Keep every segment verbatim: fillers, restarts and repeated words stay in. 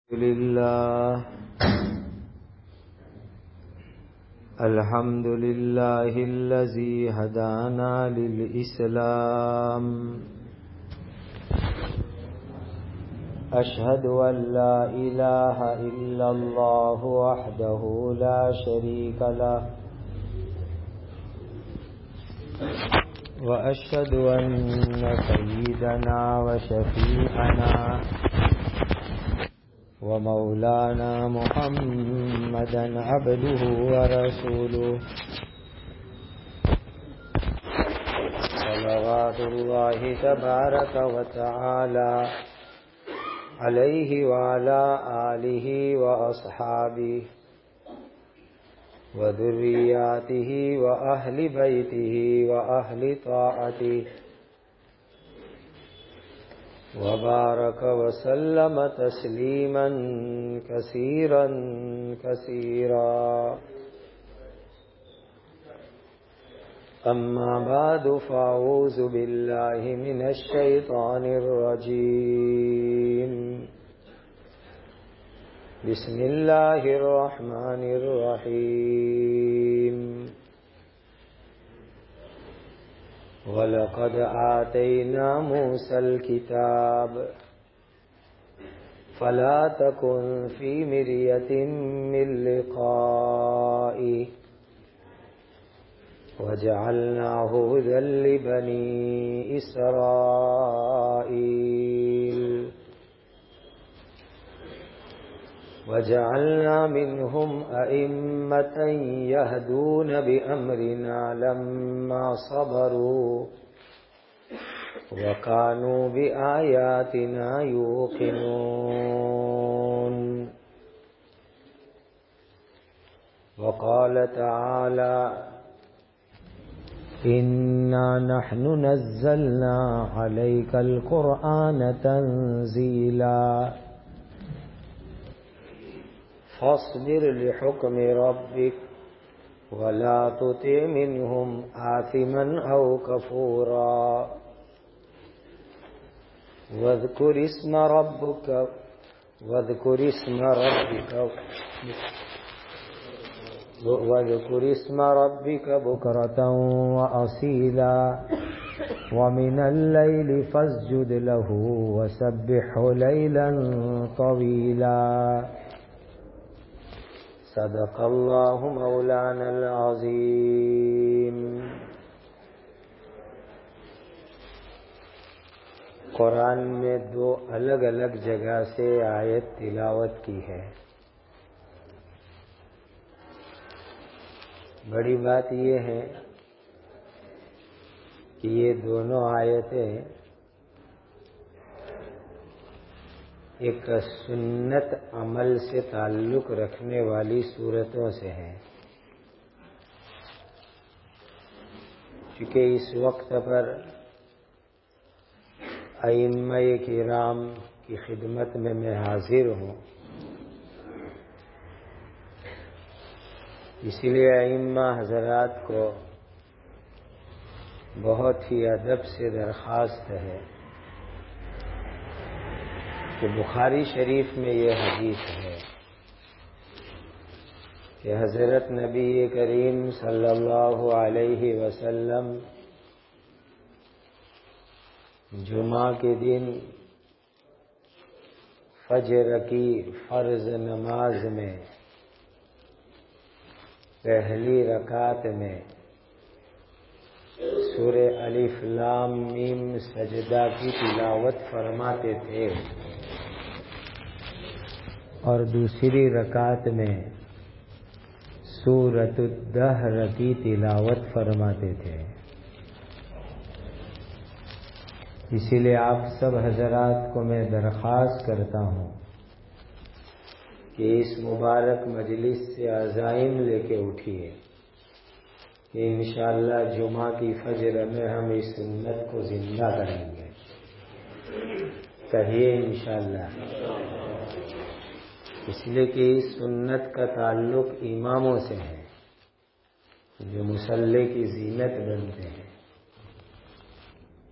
لله الحمد لله الذي هدانا للإسلام أشهد أن لا إله إلا الله وحده لا شريك له وأشهد أن سيدنا وشفيعنا ومولانا محمدا عبده ورسوله صلوات الله تبارك وتعالى عليه وعلى آله وأصحابه وذرياته وأهل بيته وأهل طاعته وبارك وسلم تسليما كثيرا كثيرا. أما بعد فأعوذ بالله من الشيطان الرجيم. بسم الله الرحمن الرحيم. وَلَقَدْ آتَيْنَا مُوسَى الْكِتَابَ فَلَا تَكُنْ فِي مِرْيَةٍ مِّن لِقَائِهِ وَجَعَلْنَاهُ هُدًى لِبَنِي إِسْرَائِيلَ وَجَعَلْنَا مِنْهُمْ أَئِمَّةً يَهْدُونَ بِأَمْرِنَا لَمَّا صَبَرُوا وَكَانُوا بِآيَاتِنَا يُوقِنُونَ. وقال تعالى إِنَّا نَحْنُ نَزَّلْنَا عَلَيْكَ الْقُرْآنَ تَنزِيلًا فاصبر لحكم ربك ولا تطع منهم آثما أو كفورا واذكر اسم ربك واذكر اسم ربك واذكر اسم ربك بكرة وأصيلا ومن الليل فاسجد له وسبحه ليلا طويلا. صدق اللہ مولانا العظیم. قرآن میں دو الگ الگ جگہ سے آیت تلاوت کی ہے. بڑی بات یہ ہے کہ یہ دونوں آیتیں ایک سنت عمل سے تعلق رکھنے والی صورتوں سے ہیں، چونکہ اس وقت پر ائمہ کرام کی خدمت میں میں حاضر ہوں، اسی لیے ائمہ حضرات کو بہت ہی ادب سے درخواست ہے کہ بخاری شریف میں یہ حدیث ہے کہ حضرت نبی کریم صلی اللہ علیہ وسلم جمعہ کے دن فجر کی فرض نماز میں پہلی رکعت میں سورہ الف لام میم سجدہ کی تلاوت فرماتے تھے اور دوسری رکعت میں سورۃ الدہر کی تلاوت فرماتے تھے. اسی لیے آپ سب حضرات کو میں درخواست کرتا ہوں کہ اس مبارک مجلس سے عزائم لے کے اٹھیے کہ انشاءاللہ جمعہ کی فجر میں ہم اس سنت کو زندہ کریں گے. کہیے انشاءاللہ. اس لیے کہ اس سنت کا تعلق اماموں سے ہے جو مصلی کی زینت بنتے ہیں.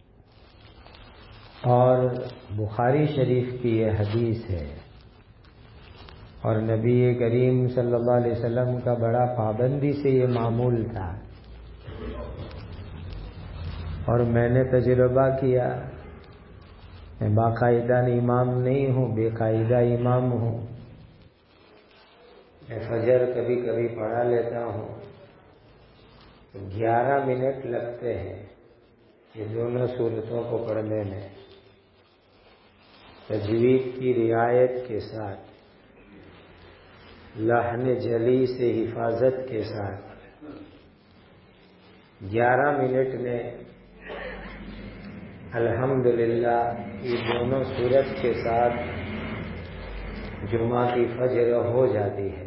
اور بخاری شریف کی یہ حدیث ہے اور نبی کریم صلی اللہ علیہ وسلم کا بڑا پابندی سے یہ معمول تھا، اور میں نے تجربہ کیا، میں باقاعدہ امام نہیں ہوں، بے قاعدہ امام ہوں، میں فجر کبھی کبھی پڑھا لیتا ہوں، گیارہ منٹ لگتے ہیں یہ دونوں صورتوں کو پڑھنے میں، تجوید کی رعایت کے ساتھ، لحن جلی سے حفاظت کے ساتھ گیارہ منٹ میں الحمدللہ یہ دونوں صورت کے ساتھ جمعہ کی فجر ہو جاتی ہے۔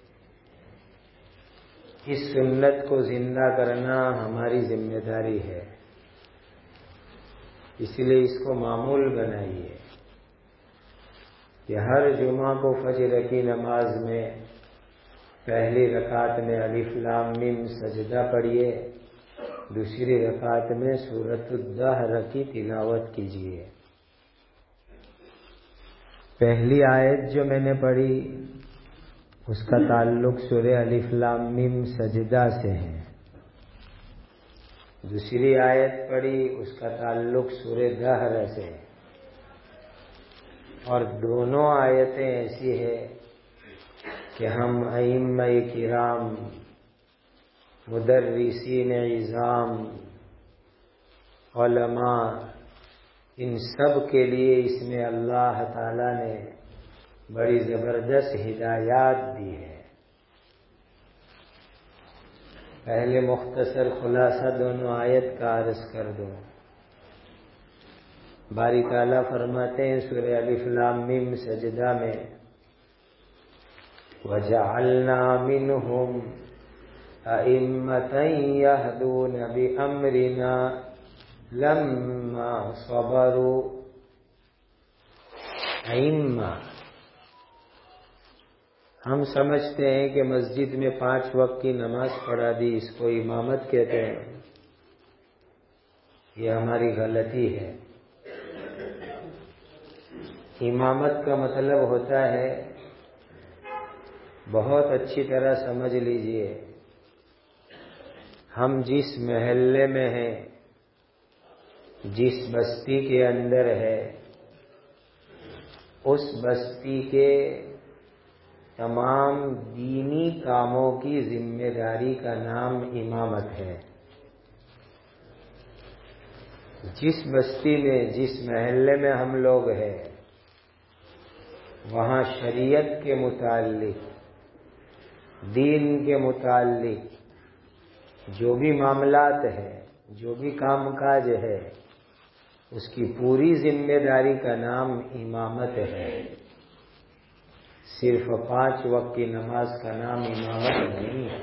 اس سنت کو زندہ کرنا ہماری ذمہ داری ہے، اس لیے اس کو معمول بنائیے کہ ہر جمعہ کو فجر کی نماز میں پہلی رکعت میں الف لام میم سجدہ پڑھیے، دوسری رکعت میں سورۃ الدہر کی تلاوت کیجیے۔ پہلی آیت جو میں نے پڑھی اس کا تعلق سورہ الف لام میم سجدہ سے ہے، دوسری آیت پڑھی اس کا تعلق سورہ دہر سے، اور دونوں آیتیں ایسی ہیں کہ ہم ائمہ کرام، مدرسین عظام، علماء، ان سب کے لیے اس میں اللہ تعالی نے بڑی زبردست ہدایات دی ہے۔ پہلے مختصر خلاصہ دونوں آیت کا عرض کر دوں۔ باری تعالیٰ فرماتے ہیں سورہ الف لام میم سجدہ میں، وَجَعَلْنَا مِنْهُمْ أَئِمَّةً يَهْدُونَ بِأَمْرِنَا لَمَّا صَبَرُوا۔ ائمہ ہم سمجھتے ہیں کہ مسجد میں پانچ وقت کی نماز پڑھا دی اس کو امامت کہتے ہیں، یہ ہماری غلطی ہے۔ امامت کا مطلب ہوتا ہے، بہت اچھی طرح سمجھ لیجئے، ہم جس محلے میں ہیں، جس بستی کے اندر ہے، اس بستی کے تمام دینی کاموں کی ذمہ داری کا نام امامت ہے۔ جس بستی میں، جس محلے میں ہم لوگ ہیں، وہاں شریعت کے متعلق، دین کے متعلق جو بھی معاملات ہیں، جو بھی کام کاج ہے، اس کی پوری ذمہ داری کا نام امامت ہے۔ صرف پانچ وقت کی نماز کا نام امامت نہیں ہے۔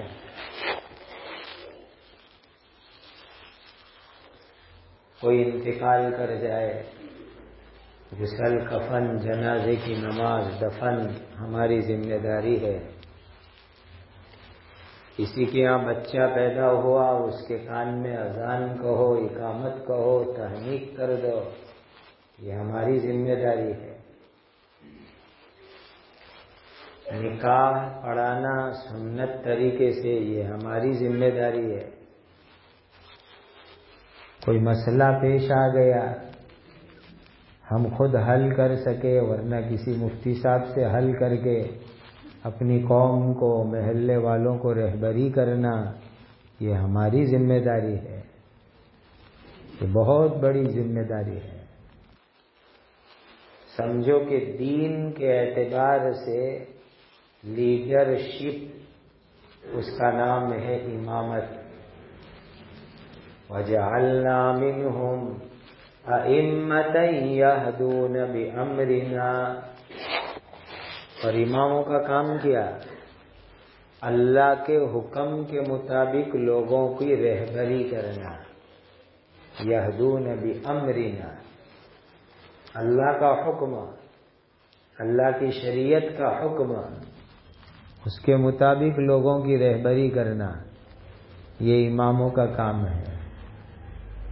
کوئی انتقال کر جائے، غسل کفن جنازے کی نماز دفن ہماری ذمہ داری ہے۔ کسی کے یہاں بچہ پیدا ہوا، اس کے کان میں اذان کہو، اقامت کہو، تحنیک کر دو، یہ ہماری ذمہ داری ہے۔ نکاح پڑھانا سنت طریقے سے، یہ ہماری ذمہ داری ہے۔ کوئی مسئلہ پیش آ گیا، ہم خود حل کر سکے ورنہ کسی مفتی صاحب سے حل کر کے اپنی قوم کو، محلے والوں کو رہبری کرنا، یہ ہماری ذمہ داری ہے، یہ بہت بڑی ذمہ داری ہے۔ سمجھو کہ دین کے اعتبار سے لیڈرشپ، اس کا نام ہے امامت۔ وَجَعَلْنَا مِنْهُمْ أَئِمَّةً يَهْدُونَ بِأَمْرِنَا۔ اور اماموں کا کام کیا؟ اللہ کے حکم کے مطابق لوگوں کی رہبری کرنا۔ يَهْدُونَ بِأَمْرِنَا، اللہ کا حکم، اللہ کی شریعت کا حکم، اس کے مطابق لوگوں کی رہبری کرنا، یہ اماموں کا کام ہے۔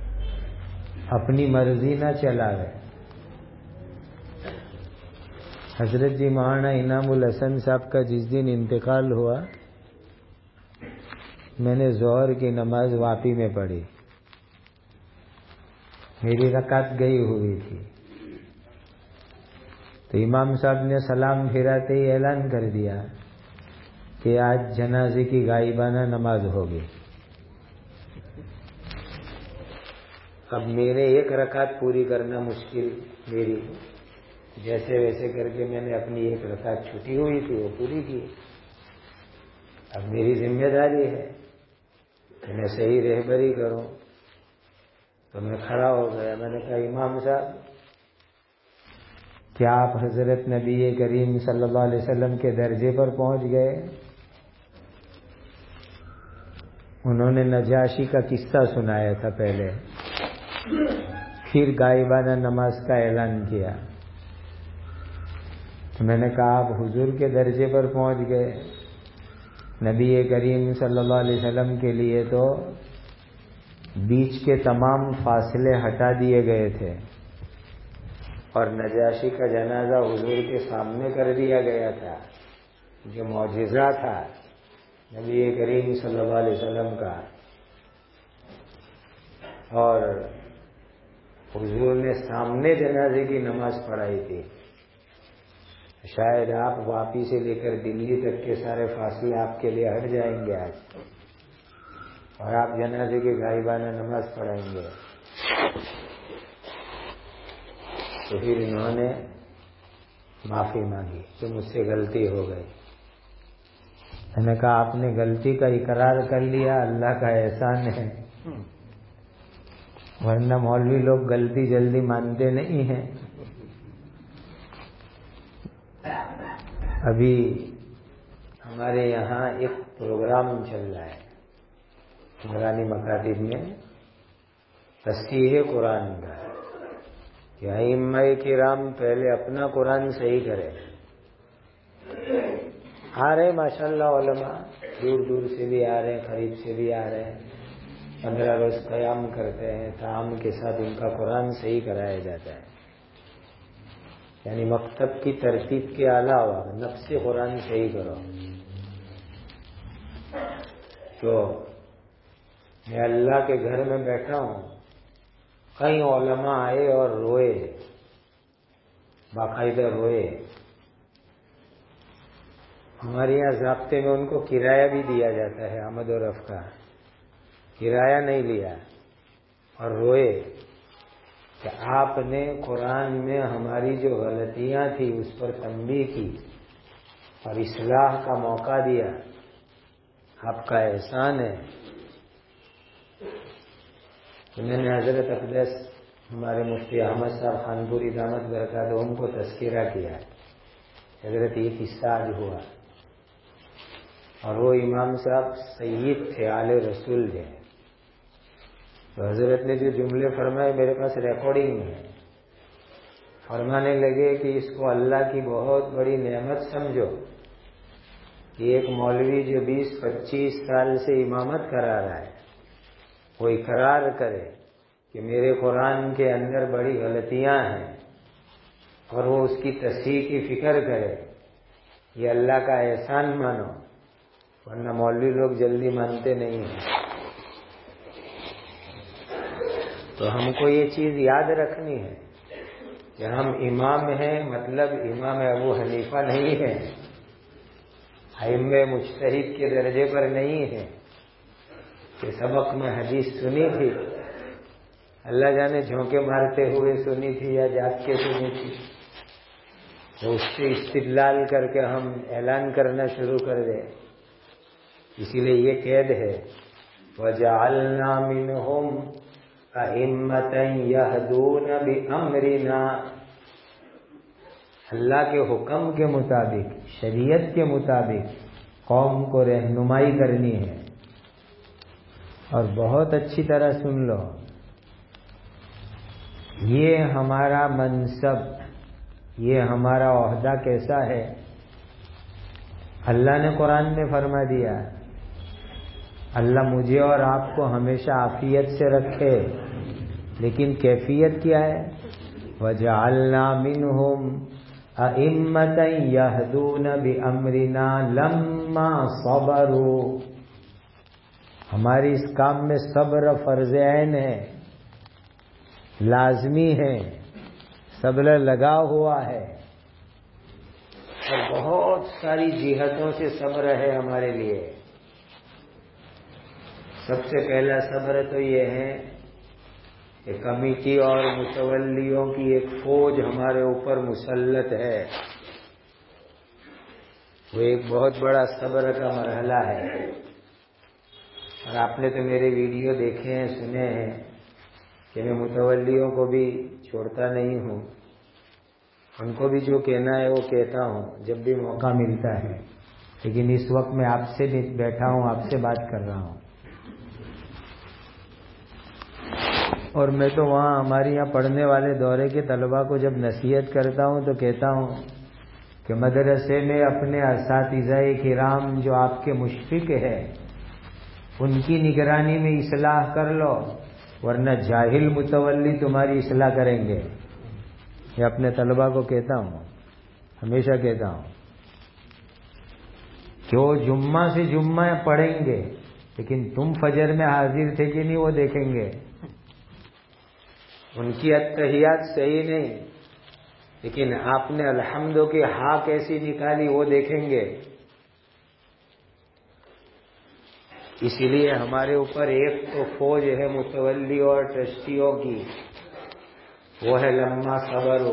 اپنی مرضی نہ چلاوے۔ حضرت جی مولانا انعام الحسن صاحب کا جس دن انتقال ہوا میں نے ظہر کی نماز واپی میں پڑھی. میری رکعت گئی ہوئی تھی تو امام صاحب نے سلام پھراتے ہی اعلان کر دیا کہ آج جنازے کی غائبانہ نماز ہوگی. اب میرے ایک رکعت پوری کرنا مشکل میری، جیسے ویسے کر کے میں نے اپنی ایک رکعت چھٹی ہوئی تھی وہ پوری کی. اب میری ذمہ داری ہے کہ میں صحیح رہبری کروں. تو میں کھڑا ہو گیا، میں نے کہا امام صاحب کیا آپ حضرت نبی کریم صلی اللہ علیہ وسلم کے درجے پر پہنچ گئے؟ انہوں نے نجاشی کا قصہ سنایا تھا پہلے، پھر غائبانہ نماز کا اعلان کیا. تو میں نے کہا آپ حضور کے درجے پر پہنچ گئے. نبی کریم صلی اللہ علیہ وسلم کے لیے تو بیچ کے تمام فاصلے ہٹا دیے گئے تھے اور نجاشی کا جنازہ حضور کے سامنے کر دیا گیا تھا، جو معجزہ تھا نبی کریم صلی اللہ علیہ وسلم کا. اور حضور نے سامنے جنازے کی نماز پڑھائی تھی. شاید آپ واپی سے لے کر دلی تک کے سارے فاصلے آپ کے لیے ہٹ جائیں گے آج، اور آپ جنازے کی غائبانہ نماز پڑھائیں گے. تو پھر انہوں نے معافی مانگی کہ مجھ سے غلطی ہو گئی. میں نے کہا آپ نے غلطی کا اقرار کر لیا، اللہ کا احسان ہے، ورنہ مولوی لوگ غلطی جلدی مانتے نہیں ہیں. ابھی ہمارے یہاں ایک پروگرام چل رہا ہے نورانی مکاتب میں تصحیح قرآن کا، کہ ائمہ کرام پہلے اپنا قرآن صحیح کرے. آ رہے ماشاء اللہ علماء، دور دور سے بھی آ رہے ہیں، قریب سے بھی آ رہے ہیں. پندرہ روز قیام کرتے ہیں، تعام کے ساتھ ان کا قرآن صحیح کرایا جاتا ہے. یعنی مکتب کی ترتیب کے علاوہ نفس قرآن صحیح کرو. تو میں اللہ کے گھر میں بیٹھا ہوں، کئی علماء آئے اور روئے، باقاعدہ روئے. ہمارے یہاں ضابطے میں ان کو کرایہ بھی دیا جاتا ہے، آمد و رفع کا، کرایہ نہیں لیا، اور روئے کہ آپ نے قرآن میں ہماری جو غلطیاں تھیں اس پر تنبیہ کی اور اصلاح کا موقع دیا، آپ کا احسان ہے. تو میں نے حضرت اقدس ہمارے مفتی احمد صاحب خانپوری دامت برکاتہم کو تذکرہ کیا، حضرت یہ قصہ آج ہوا. اور وہ امام صاحب سید تھے، آل رسول تھے. تو حضرت نے جو جملے فرمائے میرے پاس ریکارڈنگ ہے. فرمانے لگے کہ اس کو اللہ کی بہت بڑی نعمت سمجھو کہ ایک مولوی جو بیس پچیس سال سے امامت کرا رہا ہے وہ اقرار کرے کہ میرے قرآن کے اندر بڑی غلطیاں ہیں اور وہ اس کی تصحیح کی فکر کرے. یہ اللہ کا احسان مانو، ورنہ مولوی لوگ جلدی مانتے نہیں ہیں. تو ہم کو یہ چیز یاد رکھنی ہے کہ ہم امام ہیں، مطلب امام ابو حنیفہ نہیں ہیں، ائمہ مجتہد کے درجے پر نہیں ہیں کہ سبق میں حدیث سنی تھی، اللہ جانے جھونکے مارتے ہوئے سنی تھی یا جاگ کے سنی تھی، تو اس سے استدلال کر کے ہم اعلان کرنا شروع کر دیں. اسی لیے یہ قید ہے وَجَعَلْنَا مِنْهُمْ أَئِمَّةً يَهْدُونَ بِأَمْرِنَا. اللہ کے حکم کے مطابق، شریعت کے مطابق قوم کو رہنمائی کرنی ہے. اور بہت اچھی طرح سن لو، یہ ہمارا منصب، یہ ہمارا عہدہ کیسا ہے؟ اللہ نے قرآن میں فرما دیا، اللہ مجھے اور آپ کو ہمیشہ عافیت سے رکھے، لیکن کیفیت کیا ہے؟ وَجَعَلْنَا مِنْهُمْ ائمۃ یہدون بامرنا لما صبروا، ہماری اس کام میں صبر فرض عین ہے، لازمی ہے، صبر لگا ہوا ہے، اور بہت ساری جہتوں سے صبر ہے ہمارے لیے۔ سب سے پہلا صبر تو یہ ہے کہ کمیٹی اور متولیوں کی ایک فوج ہمارے اوپر مسلط ہے، وہ ایک بہت بڑا صبر کا مرحلہ ہے۔ اور آپ نے تو میرے ویڈیو دیکھے ہیں، سنے ہیں کہ میں متولیوں کو بھی چھوڑتا نہیں ہوں، ان کو بھی جو کہنا ہے وہ کہتا ہوں جب بھی موقع ملتا ہے، لیکن اس وقت میں آپ سے بھی بیٹھا ہوں، آپ سے بات کر رہا ہوں۔ اور میں تو وہاں ہمارے یہاں پڑھنے والے دورے کے طلباء کو جب نصیحت کرتا ہوں تو کہتا ہوں کہ مدرسے میں اپنے اساتذہ کرام جو آپ کے مشفق ہے ان کی نگرانی میں اصلاح کر لو، ورنہ جاہل متولی تمہاری اصلاح کریں گے۔ یہ اپنے طلباء کو کہتا ہوں، ہمیشہ کہتا ہوں کہ وہ جمعہ سے جمعہ پڑھیں گے، لیکن تم فجر میں حاضر تھے کہ نہیں وہ دیکھیں گے۔ ان کی اتحیات صحیح نہیں، لیکن آپ نے الحمد کی ہاں کیسی نکالی وہ دیکھیں گے۔ اسی لیے ہمارے اوپر ایک تو فوج ہے متولی اور ٹرسٹیوں کی، وہ ہے لما صبرو۔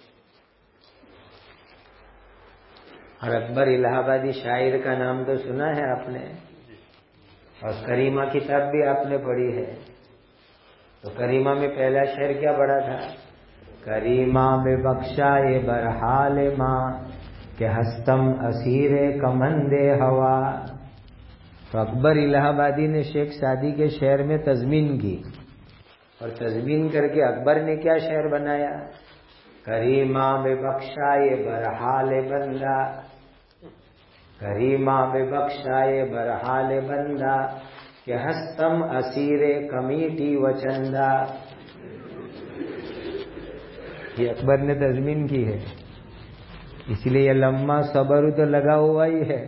اور اکبر الہ آبادی شاعر کا نام تو سنا ہے آپ نے، اور کریمہ کتاب بھی آپ نے پڑھی ہے۔ تو کریمہ میں پہلا شعر کیا پڑھا تھا؟ کریمہ میں بخشائے برحال ماں کہ ہستم اسیر کمند ہوا۔ تو اکبر الہ آبادی نے شیخ سعدی کے شعر میں تضمین کی، اور تضمین کر کے اکبر نے کیا شعر بنایا؟ کریمہ میں بخشائے برحال بندہ، کریمہ میں بخشائے برحال بندہ کہ ہستم اسیر کمیٹی و چندہ۔ یہ اکبر نے تضمین کی ہے، اس لیے لما صبر تو لگا ہوا ہی ہے،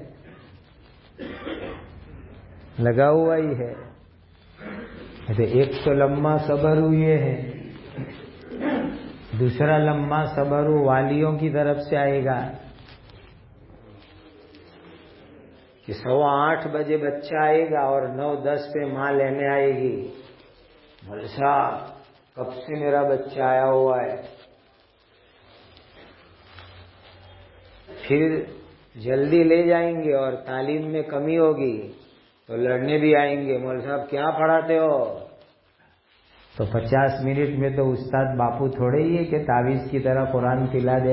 لگا ہوا ہی ہے۔ ایک تو لما صبر یہ ہے، دوسرا لما صبر والیوں کی طرف سے آئے گا کہ سوا آٹھ بجے بچہ آئے گا اور نو دس پہ ماں لینے آئے گی، مول صاحب کب سے میرا بچہ آیا ہوا ہے۔ پھر جلدی لے جائیں گے اور تعلیم میں کمی ہوگی تو لڑنے بھی آئیں گے، مول صاحب کیا پڑھاتے ہو؟ تو پچاس منٹ میں تو استاد باپو تھوڑے ہی ہے کہ تعویذ کی طرح قرآن پلا دے۔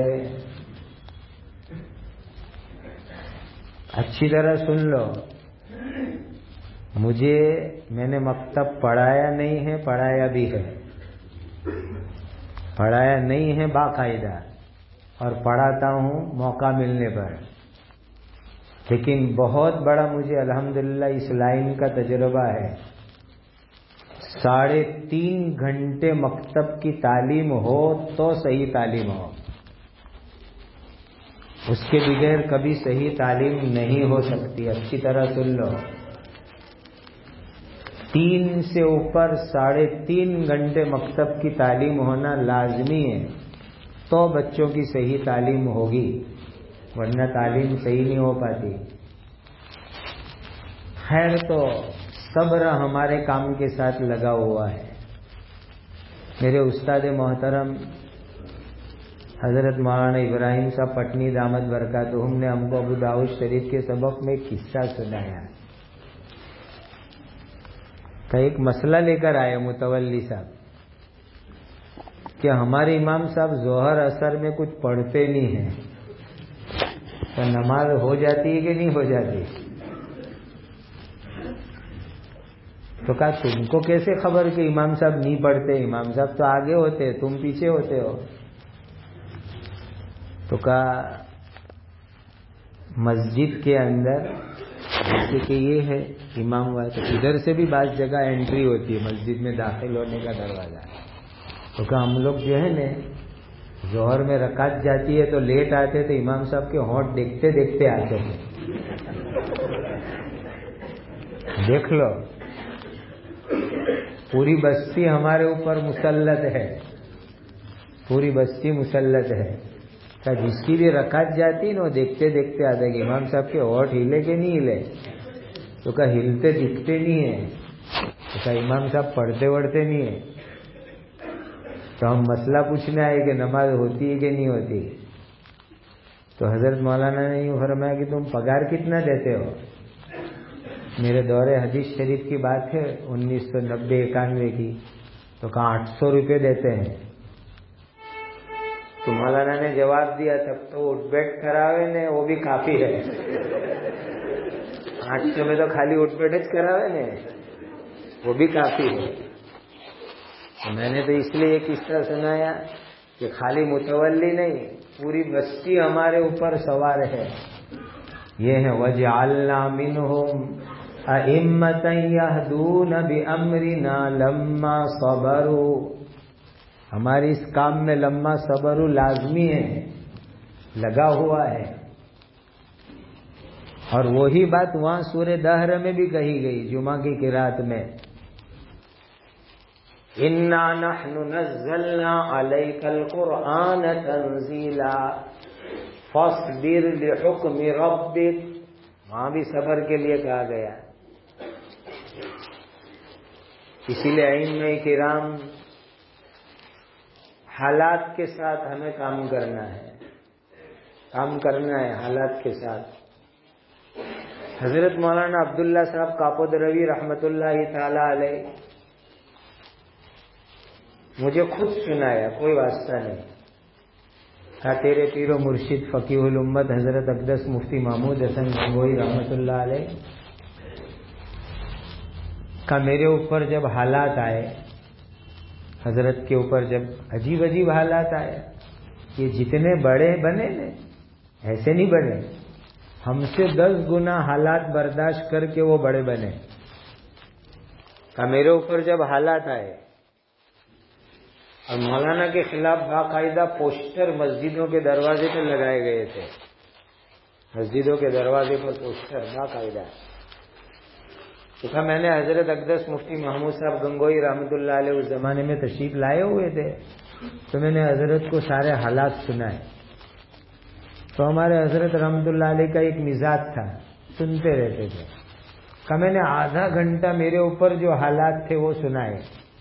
اچھی طرح سن لو، مجھے میں نے مکتب پڑھایا نہیں ہے، پڑھایا بھی ہے، پڑھایا نہیں ہے باقاعدہ، اور پڑھاتا ہوں موقع ملنے پر، لیکن بہت بڑا مجھے الحمدللہ اس لائن کا تجربہ ہے۔ ساڑھے تین گھنٹے مکتب کی تعلیم ہو تو صحیح تعلیم ہو، اس کے بغیر کبھی صحیح تعلیم نہیں ہو سکتی۔ اچھی طرح سن لو، تین سے اوپر ساڑھے تین گھنٹے مکتب کی تعلیم ہونا لازمی ہے، تو بچوں کی صحیح تعلیم ہوگی، ورنہ تعلیم صحیح نہیں ہو پاتی۔ خیر تو صبر ہمارے کام کے ساتھ لگا ہوا ہے۔ میرے استاد محترم حضرت مولانا ابراہیم صاحب پٹنی دامت برکاتہم نے ہم کو ابو داؤد شریف کے سبق میں ایک قصہ سنایا کہ ایک مسئلہ لے کر آئے متولی صاحب کہ ہمارے امام صاحب ظہر اثر میں کچھ پڑھتے نہیں ہیں، تو نماز ہو جاتی ہے کہ نہیں ہو جاتی؟ تو کہا تم کو کیسے خبر کہ امام صاحب نہیں پڑھتے؟ امام صاحب تو آگے ہوتے، تم پیچھے ہوتے ہو۔ تو کہا مسجد کے اندر جیسے کہ یہ ہے امام ہوا تو ادھر سے بھی بعض جگہ انٹری ہوتی ہے مسجد میں داخل ہونے کا دروازہ، تو کہا ہم لوگ جو ہے نا ظہر میں رکعت جاتی ہے تو لیٹ آتے تو امام صاحب کے ہونٹ دیکھتے دیکھتے آتے تھے. دیکھ لو پوری بستی ہمارے اوپر مسلط ہے, پوری بستی مسلط ہے. کہ جس کی بھی رکعت جاتی نا وہ دیکھتے دیکھتے آتے کہ امام صاحب کے ہونٹ ہلے کہ نہیں ہلے. تو کہ ہلتے دکھتے نہیں ہیں, تو کہ امام صاحب پڑھتے وڑھتے نہیں ہیں. تو ہم مسئلہ پوچھنے آئے کہ نماز ہوتی ہے کہ نہیں ہوتی. تو حضرت مولانا نے یوں فرمایا کہ تم پگار کتنا دیتے ہو. میرے دور حدیث شریف کی بات ہے انیس سو نبے اکانوے کی. تو کہاں آٹھ سو روپے دیتے ہیں. تو مولانا نے جواب دیا تب تو اٹھ بیٹھ کراوے نے وہ بھی کافی ہے. آٹھ سو میں تو خالی اٹھ بیٹھ کراوے نے وہ بھی کافی ہے. تو میں نے تو اس لیے یہ قصہ سنایا کہ خالی متولی نہیں پوری بستی ہمارے اوپر سوار ہے. یہ ہے وَجَعَلْنَا مِنْهُمْ أَئِمَّةً يَهْدُونَ بِأَمْرِنَا لَمَّا صَبَرُوا. ہماری اس کام میں لما صبروا لازمی ہے, لگا ہوا ہے. اور وہی بات وہاں سورہ دہر میں بھی کہی گئی جمعہ کی قرات میں, اِنَّا نَحْنُ نَزَّلْنَا عَلَيْكَ الْقُرْآنَ تَنزِيلًا فَاصْبِرْ لِحُكْمِ رَبِّكَ. وہاں بھی صبر کے لیے کہا گیا. اسی لیے ائمہ کرام حالات کے ساتھ ہمیں کام کرنا ہے, کام کرنا ہے حالات کے ساتھ. حضرت مولانا عبداللہ صاحب کاپودروی رحمۃ اللہ تعالی علیہ مجھے خود سنایا, کوئی واسطہ نہیں. کہا تیرے پیر و مرشد فقیہ الامت حضرت اقدس مفتی محمود حسن گنگوئی رحمۃ اللہ علیہ کا میرے اوپر جب حالات آئے, حضرت کے اوپر جب عجیب عجیب حالات آئے, یہ جتنے بڑے بنے نا ایسے نہیں بنے, ہم سے دس گنا حالات برداشت کر کے وہ بڑے بنے. کہ میرے اوپر جب حالات آئے اور مولانا کے خلاف باقاعدہ پوسٹر مسجدوں کے دروازے پر لگائے گئے تھے, مسجدوں کے دروازے پر پوسٹر باقاعدہ. تو کہا میں نے حضرت اقدس مفتی محمود صاحب گنگوئی رحمۃ اللہ علیہ اس زمانے میں تشریف لائے ہوئے تھے, تو میں نے حضرت کو سارے حالات سنائے. تو ہمارے حضرت رحمۃ اللہ علیہ کا ایک مزاج تھا, سنتے رہتے تھے. کہ میں نے آدھا گھنٹہ میرے اوپر جو حالات تھے وہ سنائے.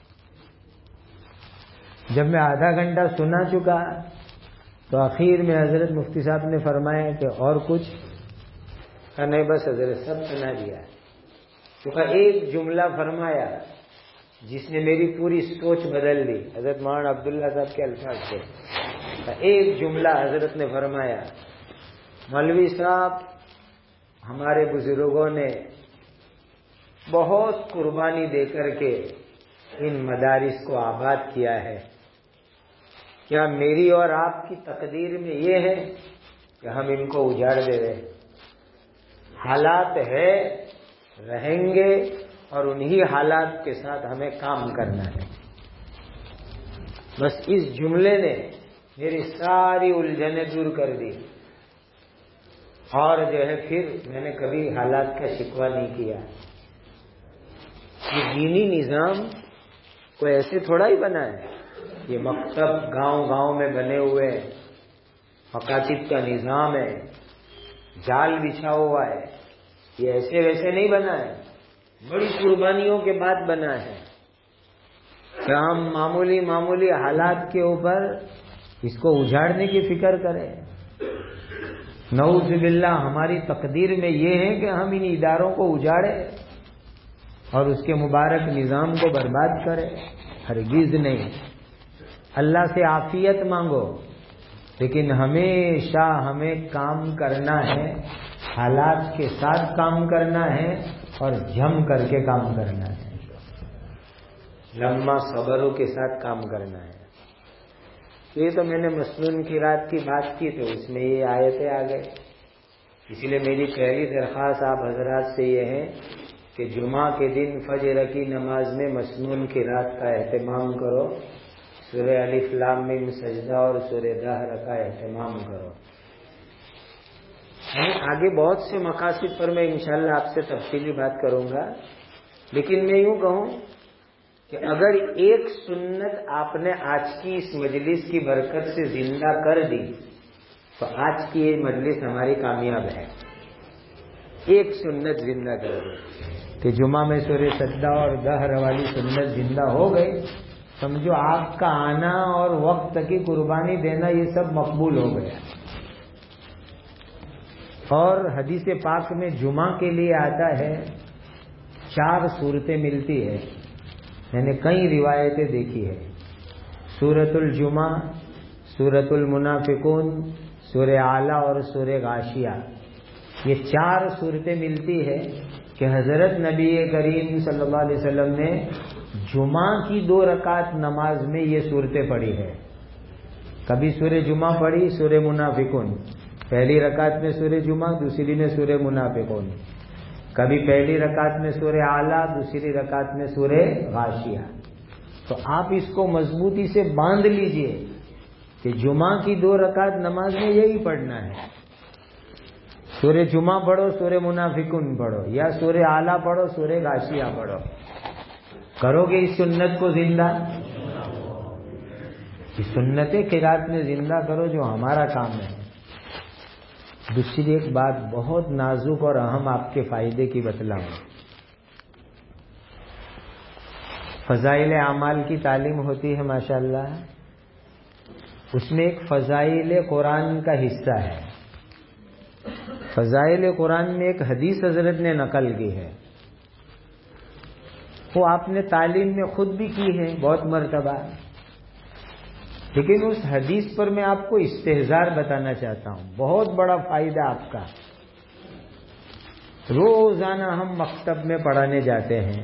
جب میں آدھا گھنٹہ سنا چکا تو آخر میں حضرت مفتی صاحب نے فرمایا کہ اور کچھ. کہا نہیں بس حضرت سب سنا دیا. تو کہا ایک جملہ فرمایا جس نے میری پوری سوچ بدل دی. حضرت مولانا عبداللہ صاحب کے الفاظ تھے. ایک جملہ حضرت نے فرمایا, مولوی صاحب ہمارے بزرگوں نے بہت قربانی دے کر کے ان مدارس کو آباد کیا ہے. کیا میری اور آپ کی تقدیر میں یہ ہے کہ ہم ان کو اجاڑ دے رہے؟ حالات ہے, رہیں گے, اور انہی حالات کے ساتھ ہمیں کام کرنا ہے. بس اس جملے نے میری ساری الجھنیں دور کر دی, اور جو ہے پھر میں نے کبھی حالات کا شکوہ نہیں کیا. یہ دینی نظام کوئی ایسے تھوڑا ہی بنا ہے. یہ مکتب گاؤں گاؤں میں بنے ہوئے مکاتب کا نظام ہے, جال بچھا ہوا ہے. یہ ایسے ویسے نہیں بنا ہے, بڑی قربانیوں کے بعد بنا ہے. کیا ہم معمولی معمولی حالات کے اوپر اس کو اجاڑنے کی فکر کریں؟ نعوذ باللہ ہماری تقدیر میں یہ ہے کہ ہم ان اداروں کو اجاڑیں اور اس کے مبارک نظام کو برباد کریں. ہرگز نہیں. اللہ سے عافیت مانگو, لیکن ہمیشہ ہمیں کام کرنا ہے, حالات کے ساتھ کام کرنا ہے اور جم کر کے کام کرنا ہے, لمحہ صبروں کے ساتھ کام کرنا ہے. یہ تو میں نے مسنون کی رات کی بات کی تو اس میں یہ آیتیں آ گئے. اس لیے میری پہلی درخواست آپ حضرات سے یہ ہے کہ جمعہ کے دن فجر کی نماز میں مسنون کی رات کا اہتمام کرو, سورہ الف لام میم سجدہ اور سورہ دہر کا اہتمام کرو. آگے بہت سے مقاصد پر میں انشاءاللہ آپ سے تفصیلی بات کروں گا، لیکن میں یوں کہوں کہ اگر ایک سنت آپ نے آج کی اس مجلس کی برکت سے زندہ کر دی تو آج کی یہ مجلس ہماری کامیاب ہے. ایک سنت زندہ کر دی کہ جمعہ میں سورہ سجدہ اور دہر والی سنت زندہ ہو گئی، سمجھو آپ کا آنا اور وقت کی قربانی دینا یہ سب مقبول ہو گیا. اور حدیث پاک میں جمعہ کے لیے آتا ہے چار صورتیں ملتی ہے. میں نے کئی روایتیں دیکھی ہے. سورۃ الجمعہ، سورۃ المنافقون، سورہ اعلیٰ اور سورہ غاشیہ، یہ چار صورتیں ملتی ہے کہ حضرت نبی کریم صلی اللہ علیہ وسلم نے جمعہ کی دو رکعت نماز میں یہ صورتیں پڑھی ہے. کبھی سورہ جمعہ پڑھی، سورہ منافقون، پہلی رکعت میں سورہ جمعہ، دوسری میں سورہ منافقون. کبھی پہلی رکعت میں سورہ اعلیٰ، دوسری رکعت میں سورہ غاشیہ. تو آپ اس کو مضبوطی سے باندھ لیجئے کہ جمعہ کی دو رکعت نماز میں یہی پڑھنا ہے. سورہ جمعہ پڑھو، سورہ منافقون پڑھو، یا سورہ اعلیٰ پڑھو، سورہ غاشیہ پڑھو. کرو گے اس سنت کو زندہ؟ اس سنت قرات میں زندہ کرو جو ہمارا کام ہے. دوسری ایک بات بہت نازک اور اہم آپ کے فائدے کی بتلاؤں. فضائل اعمال کی تعلیم ہوتی ہے ماشاءاللہ، اس میں ایک فضائل قرآن کا حصہ ہے. فضائل قرآن میں ایک حدیث حضرت نے نقل کی ہے، وہ آپ نے تعلیم میں خود بھی کی ہے بہت مرتبہ، لیکن اس حدیث پر میں آپ کو استحضار بتانا چاہتا ہوں. بہت بڑا فائدہ آپ کا. روزانہ ہم مکتب میں پڑھانے جاتے ہیں.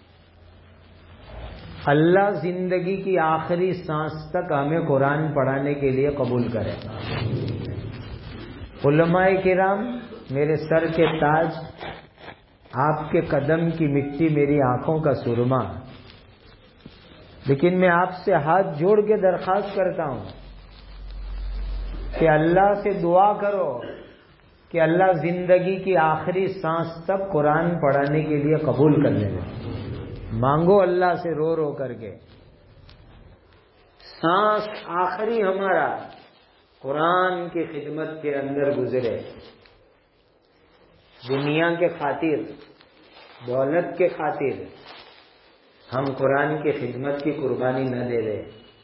اللہ زندگی کی آخری سانس تک ہمیں قرآن پڑھانے کے لیے قبول کرے. علماء کرام میرے سر کے تاج، آپ کے قدم کی مٹی میری آنکھوں کا سرما، لیکن میں آپ سے ہاتھ جوڑ کے درخواست کرتا ہوں کہ اللہ سے دعا کرو کہ اللہ زندگی کی آخری سانس تک قرآن پڑھانے کے لیے قبول کر لے. مانگو اللہ سے رو رو کر کے، سانس آخری ہمارا قرآن کی خدمت کے اندر گزرے. دنیا کے خاطر، دولت کے خاطر ہم قرآن کی خدمت کی قربانی نہ دے دیں.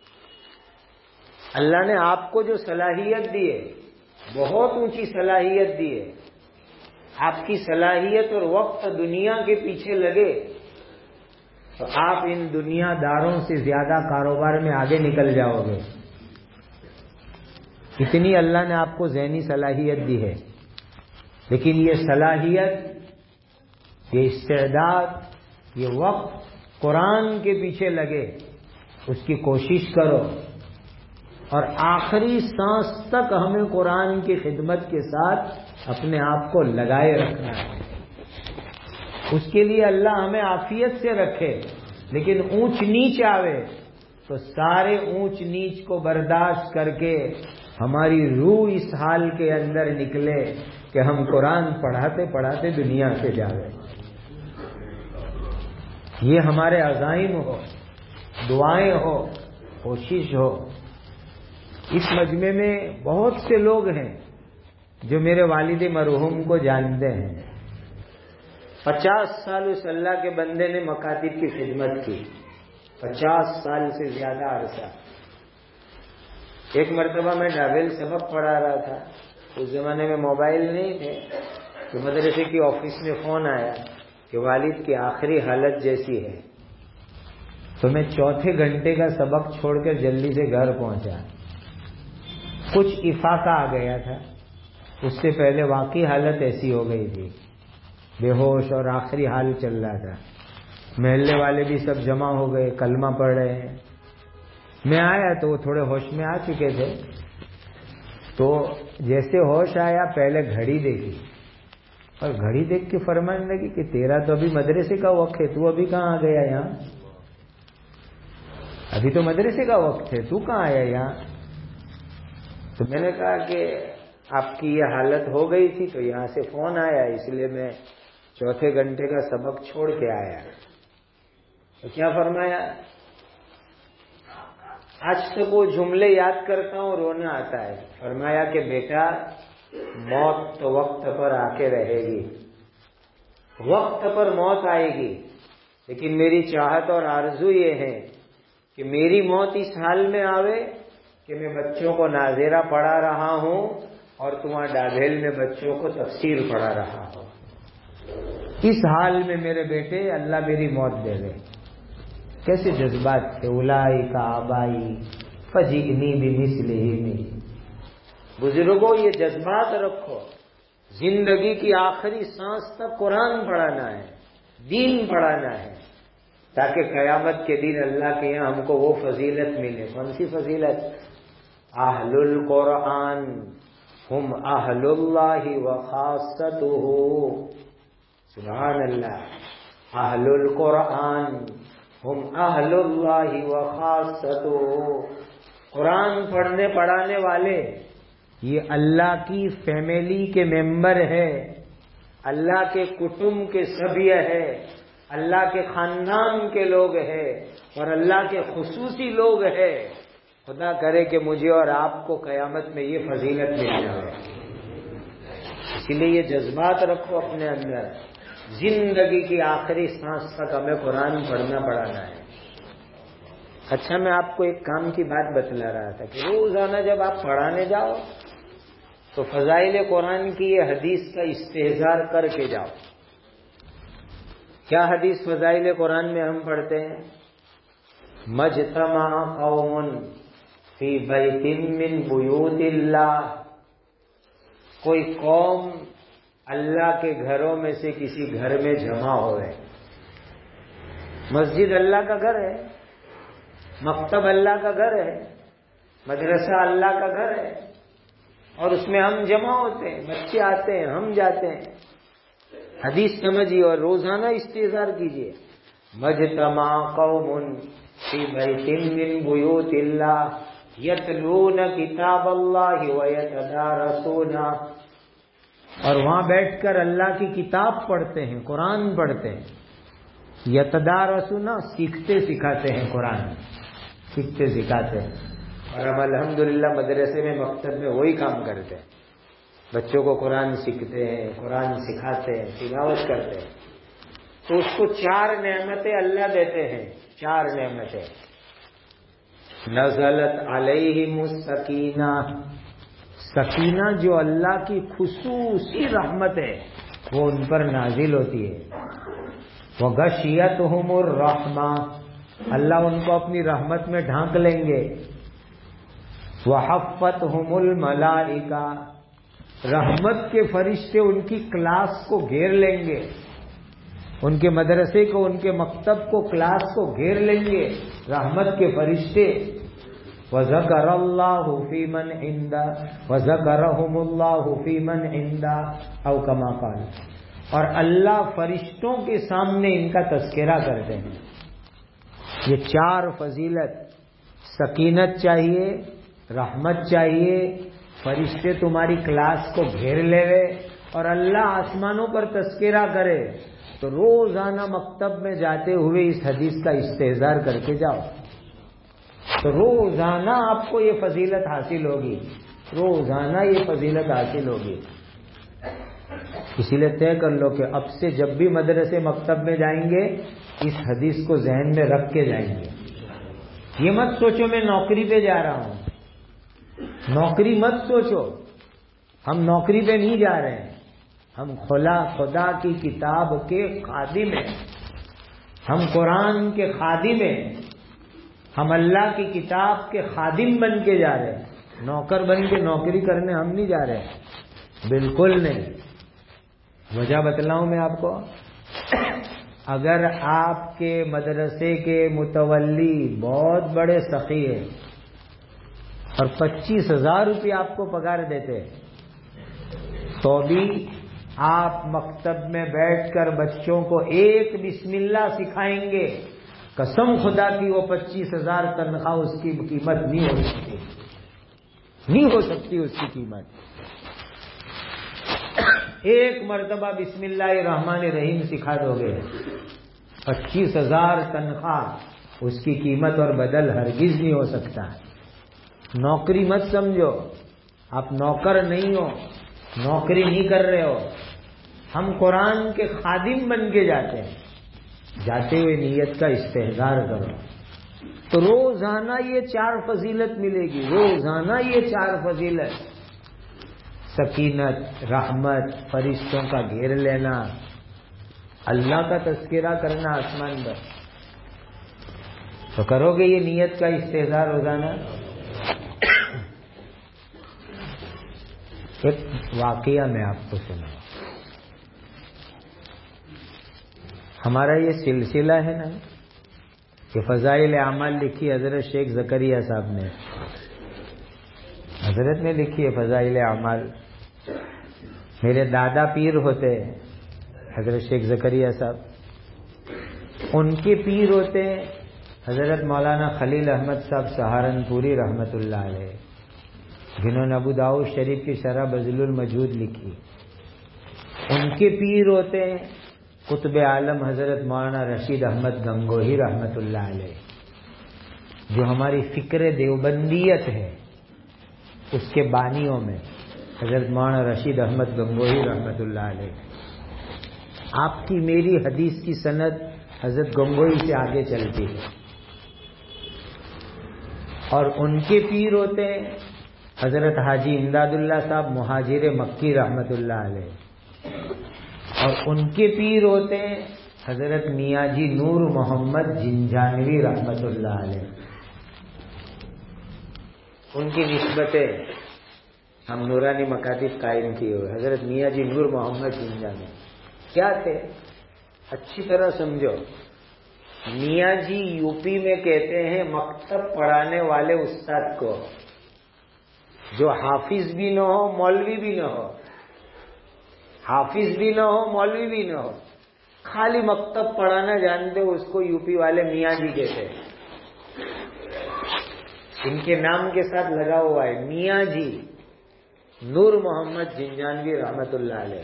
اللہ نے آپ کو جو صلاحیت دی ہے، بہت اونچی صلاحیت دی ہے. آپ کی صلاحیت اور وقت دنیا کے پیچھے لگے تو آپ ان دنیا داروں سے زیادہ کاروبار میں آگے نکل جاؤ گے. اتنی اللہ نے آپ کو ذہنی صلاحیت دی ہے، لیکن یہ صلاحیت، یہ استعداد، یہ وقت قرآن کے پیچھے لگے، اس کی کوشش کرو، اور آخری سانس تک ہمیں قرآن کی خدمت کے ساتھ اپنے آپ کو لگائے رکھنا ہے. اس کے لیے اللہ ہمیں عافیت سے رکھے، لیکن اونچ نیچ آوے تو سارے اونچ نیچ کو برداشت کر کے ہماری روح اس حال کے اندر نکلے کہ ہم قرآن پڑھاتے پڑھاتے دنیا سے جاوے. یہ ہمارے عزائم ہو، دعائیں ہو، کوشش ہو. اس مجمع میں بہت سے لوگ ہیں جو میرے والد مرحوم کو جانتے ہیں. پچاس سال اس اللہ کے بندے نے مکاتب کی خدمت کی، پچاس سال سے زیادہ عرصہ. ایک مرتبہ میں ڈاویل سبق پڑھا رہا تھا، اس زمانے میں موبائل نہیں تھے، تو مدرسے کی آفس میں فون آیا کہ والد کی آخری حالت جیسی ہے. تو میں چوتھے گھنٹے کا سبق چھوڑ کر جلدی سے گھر پہنچا. کچھ افاقہ آ گیا تھا، اس سے پہلے واقعی حالت ایسی ہو گئی تھی، بے ہوش اور آخری حال چل رہا تھا. محلے والے بھی سب جمع ہو گئے، کلمہ پڑھ رہے ہیں. میں آیا تو وہ تھوڑے ہوش میں آ چکے تھے. تو جیسے ہوش آیا پہلے گھڑی دیکھی، اور گھڑی دیکھ کے فرمانے لگی کہ تیرا تو ابھی مدرسے کا وقت ہے، تو ابھی کہاں آ گیا یہاں. ابھی تو مدرسے کا وقت ہے، تو کہاں آیا یہاں؟ تو میں نے کہا کہ آپ کی یہ حالت ہو گئی تھی تو یہاں سے فون آیا، اس لیے میں چوتھے گھنٹے کا سبق چھوڑ کے آیا۔ تو کیا فرمایا؟ آج تک وہ جملے یاد کرتا ہوں رونا آتا ہے۔ فرمایا کہ بیٹا موت تو وقت پر آ کے رہے گی، وقت پر موت آئے گی، لیکن میری چاہت اور آرزو یہ ہے کہ میری موت اس حال میں آوے کہ میں بچوں کو ناظرہ پڑھا رہا ہوں اور تمہارا ڈابھیل میں بچوں کو تفسیر پڑھا رہا ہوں، اس حال میں میرے بیٹے اللہ میری موت دے دے۔ کیسے جذبات تھے! اولائی کا آبائی فجئنی بمثلہ۔ بزرگوں یہ جذبات رکھو، زندگی کی آخری سانس تک قرآن پڑھانا ہے، دین پڑھانا ہے، تاکہ قیامت کے دن اللہ کے یہاں ہم کو وہ فضیلت ملے۔ کون سی فضیلت؟ اہل القرآن ہم اہل اللہ وخاصتہ۔ سبحان اللہ۔ اہل القرآن ہم اہل اللہ وخاصتہ۔ قرآن پڑھنے پڑھانے والے یہ اللہ کی فیملی کے ممبر ہے، اللہ کے کٹمب کے سبھی ہے، اللہ کے خاندان کے لوگ ہیں اور اللہ کے خصوصی لوگ ہیں۔ خدا کرے کہ مجھے اور آپ کو قیامت میں یہ فضیلت مل جائے۔ اسی لیے یہ جذبات رکھو اپنے اندر، زندگی کی آخری سانس تک ہمیں قرآن پڑھنا پڑھانا ہے۔ اچھا، میں آپ کو ایک کام کی بات بتلا رہا تھا کہ روزانہ جب آپ پڑھانے جاؤ تو فضائل قرآن کی یہ حدیث کا استحضار کر کے جاؤ۔ کیا حدیث فضائل قرآن میں ہم پڑھتے ہیں؟ مجتمع قوم فی بیت من بیوت اللہ، کوئی قوم اللہ کے گھروں میں سے کسی گھر میں جمع ہوئے۔ مسجد اللہ کا گھر ہے، مکتب اللہ کا گھر ہے، مدرسہ اللہ کا گھر ہے، اور اس میں ہم جمع ہوتے ہیں، بچے آتے ہیں، ہم جاتے ہیں۔ حدیث سمجھیے اور روزانہ استحضار کیجیے۔ مجتمع قوم فی بیت من بیوت اللہ یتلون کتاب اللہ ویتدارسون، اور وہاں بیٹھ کر اللہ کی کتاب پڑھتے ہیں، قرآن پڑھتے ہیں۔ یتدارسون سیکھتے سکھاتے ہیں، قرآن سیکھتے سکھاتے ہیں۔ اور ہم الحمدللہ مدرسے میں مکتب میں وہی کام کرتے ہیں، بچوں کو قرآن سیکھتے ہیں، قرآن سکھاتے ہیں، تلاوت کرتے ہیں۔ تو اس کو چار نعمتیں اللہ دیتے ہیں، چار نعمتیں۔ نزلت علیہم السکینہ، سکینہ جو اللہ کی خصوصی رحمت ہے وہ ان پر نازل ہوتی ہے۔ وغشیتہم الرحمہ، اللہ ان کو اپنی رحمت میں ڈھانک لیں گے۔ وحفتہم الملائکہ، رحمت کے فرشتے ان کی کلاس کو گھیر لیں گے، ان کے مدرسے کو، ان کے مکتب کو، کلاس کو گھیر لیں گے رحمت کے فرشتے۔ وذکر اللہ فی من عندہ وذکرہم اللہ فی من عندہ او کما قال، اور اللہ فرشتوں کے سامنے ان کا تذکرہ کرتے ہیں۔ یہ چار فضیلت، سکینت چاہیے، رحمت چاہیے، فرشتے تمہاری کلاس کو گھیر لے اور اللہ آسمانوں پر تذکرہ کرے، تو روزانہ مکتب میں جاتے ہوئے اس حدیث کا استحضار کر کے جاؤ، تو روزانہ آپ کو یہ فضیلت حاصل ہوگی، روزانہ یہ فضیلت حاصل ہوگی۔ اسی لیے طے کر لو کہ اب سے جب بھی مدرسے مکتب میں جائیں گے اس حدیث کو ذہن میں رکھ کے جائیں گے۔ یہ مت سوچو میں نوکری پہ جا رہا ہوں، نوکری مت سوچو، ہم نوکری پہ نہیں جا رہے ہیں، ہم خلا خدا کی کتاب کے خادم ہیں، ہم قرآن کے خادم ہیں، ہم اللہ کی کتاب کے خادم بن کے جا رہے ہیں، نوکر بن کے نوکری کرنے ہم نہیں جا رہے ہیں، بالکل نہیں۔ وجہ بتلاؤں میں آپ کو، اگر آپ کے مدرسے کے متولی بہت بڑے سخی ہیں اور پچیس ہزار روپے آپ کو پگار دیتے تو بھی آپ مکتب میں بیٹھ کر بچوں کو ایک بسم اللہ سکھائیں گے قسم خدا کی وہ پچیس ہزار تنخواہ اس کی قیمت نہیں ہو سکتی، نہیں ہو سکتی اس کی قیمت۔ ایک مرتبہ بسم اللہ الرحمن الرحیم سکھا دو گے، پچیس ہزار تنخواہ اس کی قیمت اور بدل ہرگز نہیں ہو سکتا۔ نوکری مت سمجھو، آپ نوکر نہیں ہو، نوکری نہیں کر رہے ہو، ہم قرآن کے خادم بن کے جاتے ہیں۔ جاتے ہوئے نیت کا استحضار کرو تو روزانہ یہ چار فضیلت ملے گی، روزانہ یہ چار فضیلت، سکینت، رحمت، فرشتوں کا گھیر لینا، اللہ کا تذکرہ کرنا آسمان پر، تو کرو گے یہ نیت کا استحضار روزانہ۔ ایک واقعہ میں آپ کو سناؤں، ہمارا یہ سلسلہ ہے نا کہ فضائل اعمال لکھی حضرت شیخ زکریا صاحب نے، حضرت نے لکھی ہے فضائل اعمال۔ میرے دادا پیر ہوتے حضرت شیخ زکریا صاحب، ان کے پیر ہوتے حضرت مولانا خلیل احمد صاحب سہارنپوری رحمت اللہ علیہ، جنہوں نے ابو داؤد شریف کی شرح بذل المجہود لکھی۔ ان کے پیر ہوتے ہیں قطب عالم حضرت مولانا رشید احمد گنگوہی رحمت اللہ علیہ، جو ہماری فکر دیوبندیت ہے اس کے بانیوں میں حضرت مولانا رشید احمد گنگوہی رحمت اللہ علیہ۔ آپ کی میری حدیث کی سند حضرت گنگوہی سے آگے چلتی ہے، اور ان کے پیر ہوتے ہیں حضرت حاجی امداد اللہ صاحب مہاجر مکی رحمت اللہ علیہ، اور ان کے پیر ہوتے ہیں حضرت میاں جی نور محمد جنجانوی رحمت اللہ علیہ۔ ان کی نسبتیں ہم نورانی مکاتب قائم کیے ہوئے۔ حضرت میاں جی نور محمد جنجانوی کیا تھے اچھی طرح سمجھو۔ میاں جی یو پی میں کہتے ہیں مکتب پڑھانے والے استاد کو، جو حافظ بھی نہ ہو مولوی بھی نہ ہو، حافظ بھی نہ ہو مولوی بھی نہ ہو، خالی مکتب پڑھانا جانتے ہو، اس کو یو پی والے میاں جی کہتے ہیں۔ ان کے نام کے ساتھ لگا ہوا ہے میاں جی نور محمد جنجانوی رحمت اللہ علیہ۔